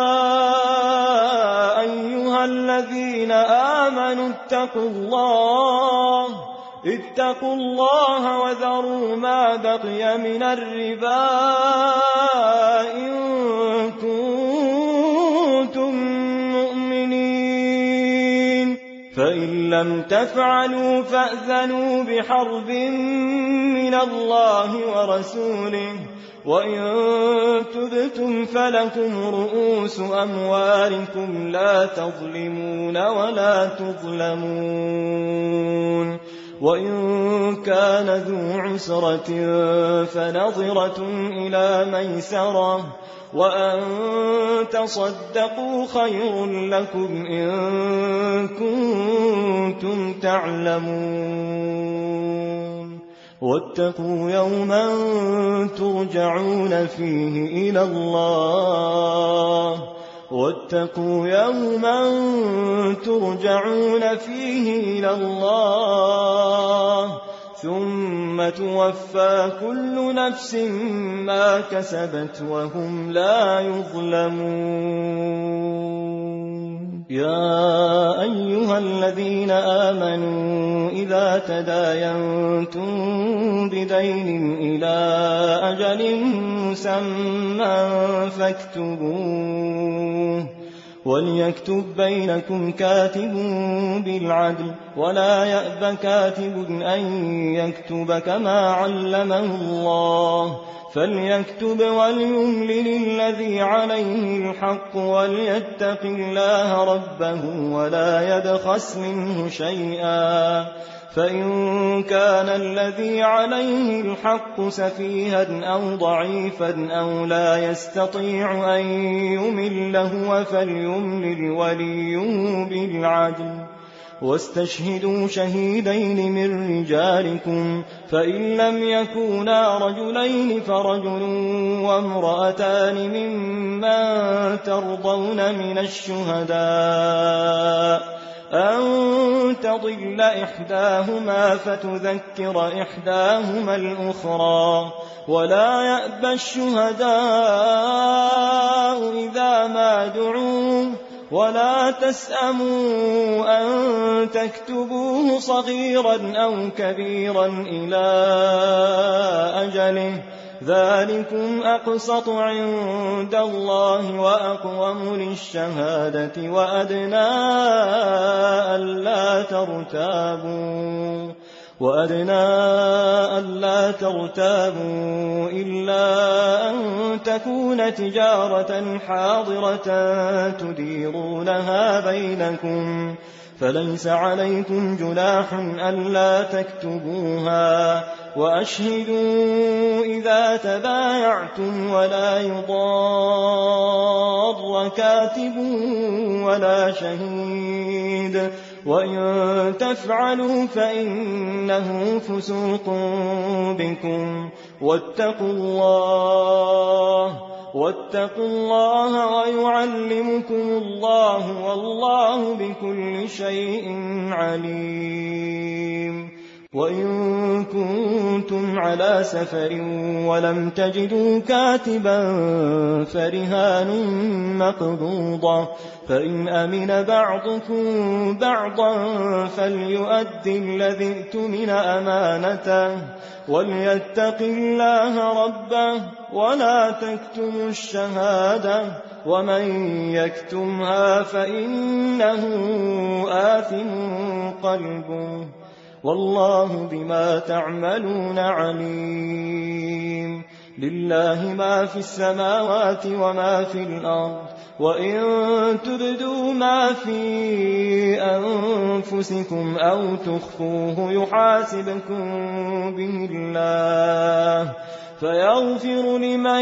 أيها الذين آمنوا اتقوا الله اتقوا الله وذروا ما بقي من الربا إن كنتم مؤمنين فإن لم تفعلوا فأذنوا بحرب من الله ورسوله وإن تبتم فلكم رؤوس أموالكم لا تظلمون ولا تظلمون وإن كان ذو عسرة فنظرة إلى ميسرة وأن تصدقوا خير لكم إن كنتم تعلمون واتقوا يوما ترجعون فيه إلى الله واتقوا يوما ترجعون فيه إلى الله ثم توفى كل نفس ما كسبت وهم لا يظلمون يا أيها الذين آمنوا إذا تداينتم بدين إلى أجل مسمى فاكتبوه وليكتب بينكم كاتب بالعدل ولا يأب كاتب أن يكتب كما علمه الله فليكتب وليملل الذي عليه الحق وليتق الله ربه ولا يبخس منه شيئا فإن كان الذي عليه الحق سفيها أو ضعيفا أو لا يستطيع أن يمل هو فليملل وليه بالعدل واستشهدوا شهيدين من رجالكم فإن لم يكونا رجلين فرجل وامرأتان ممن ترضون من الشهداء أن تضل إحداهما فتذكر إحداهما الأخرى ولا يأبى الشهداء إذا ما دعوا ولا تسأموا أن تكتبوه صغيرا أو كبيرا إلى أجله ذلكم أقسط عند الله وأقوم للشهادة وأدنى ألا ترتابوا وأدنى ألا ترتابوا إلا أن تكون تجارة حاضرة تديرونها بينكم فليس عليكم جناح ألا تكتبوها وأشهدوا إذا تبايعتم ولا يضار كاتب ولا شهيد وإن تفعلوا فإنه فسوق بكم واتقوا الله واتقوا الله ويعلمكم الله والله بكل شيء عليم. وإن كنتم على سفر ولم تجدوا كاتبا فرهان مقبوضة فإن أمن بعضكم بعضا فليؤدي الذي ائتمن أمانته وليتق الله ربه ولا تكتموا الشهادة ومن يكتمها فإنه آثم قلبه والله بما تعملون عليم. لله ما في السماوات وما في الأرض وإن تبدوا ما في أنفسكم أو تخفوه يحاسبكم به الله فيغفر لمن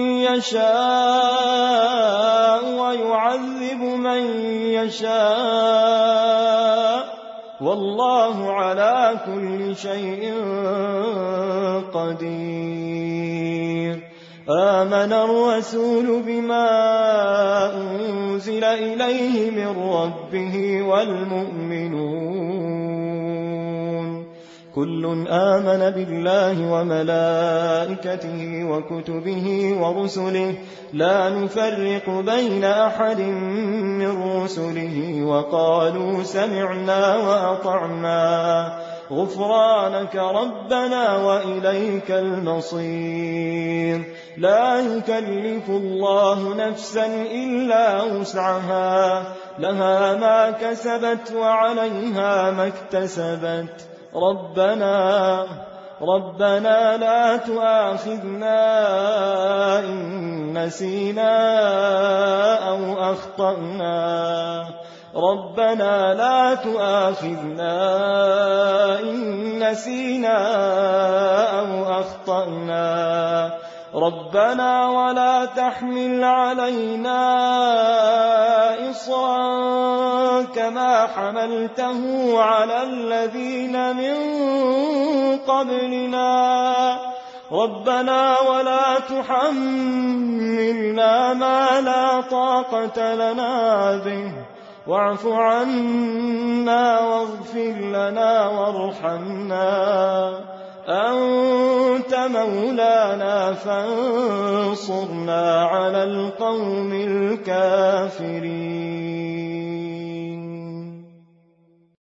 يشاء ويعذب من يشاء والله على كل شيء قدير. آمن الرسول بما أنزل إليه من ربه والمؤمنون كل آمن بالله وملائكته وكتبه ورسله لا نفرق بين أحد من رسله وقالوا سمعنا وأطعنا غفرانك ربنا وإليك المصير. لا يكلف الله نفسا إلا وسعها لها ما كسبت وعليها ما اكتسبت ربنا ربنا لا تؤاخذنا إن نسينا أو أخطأنا ربنا لا تؤاخذنا إن نسينا أو أخطأنا ربنا ولا تحمل علينا إصرا كما حملته على الذين من قبلنا ربنا ولا تحملنا ما لا طاقة لنا به واعف عنا واغفر لنا وارحمنا أنت مولانا فانصرنا على القوم الكافرين.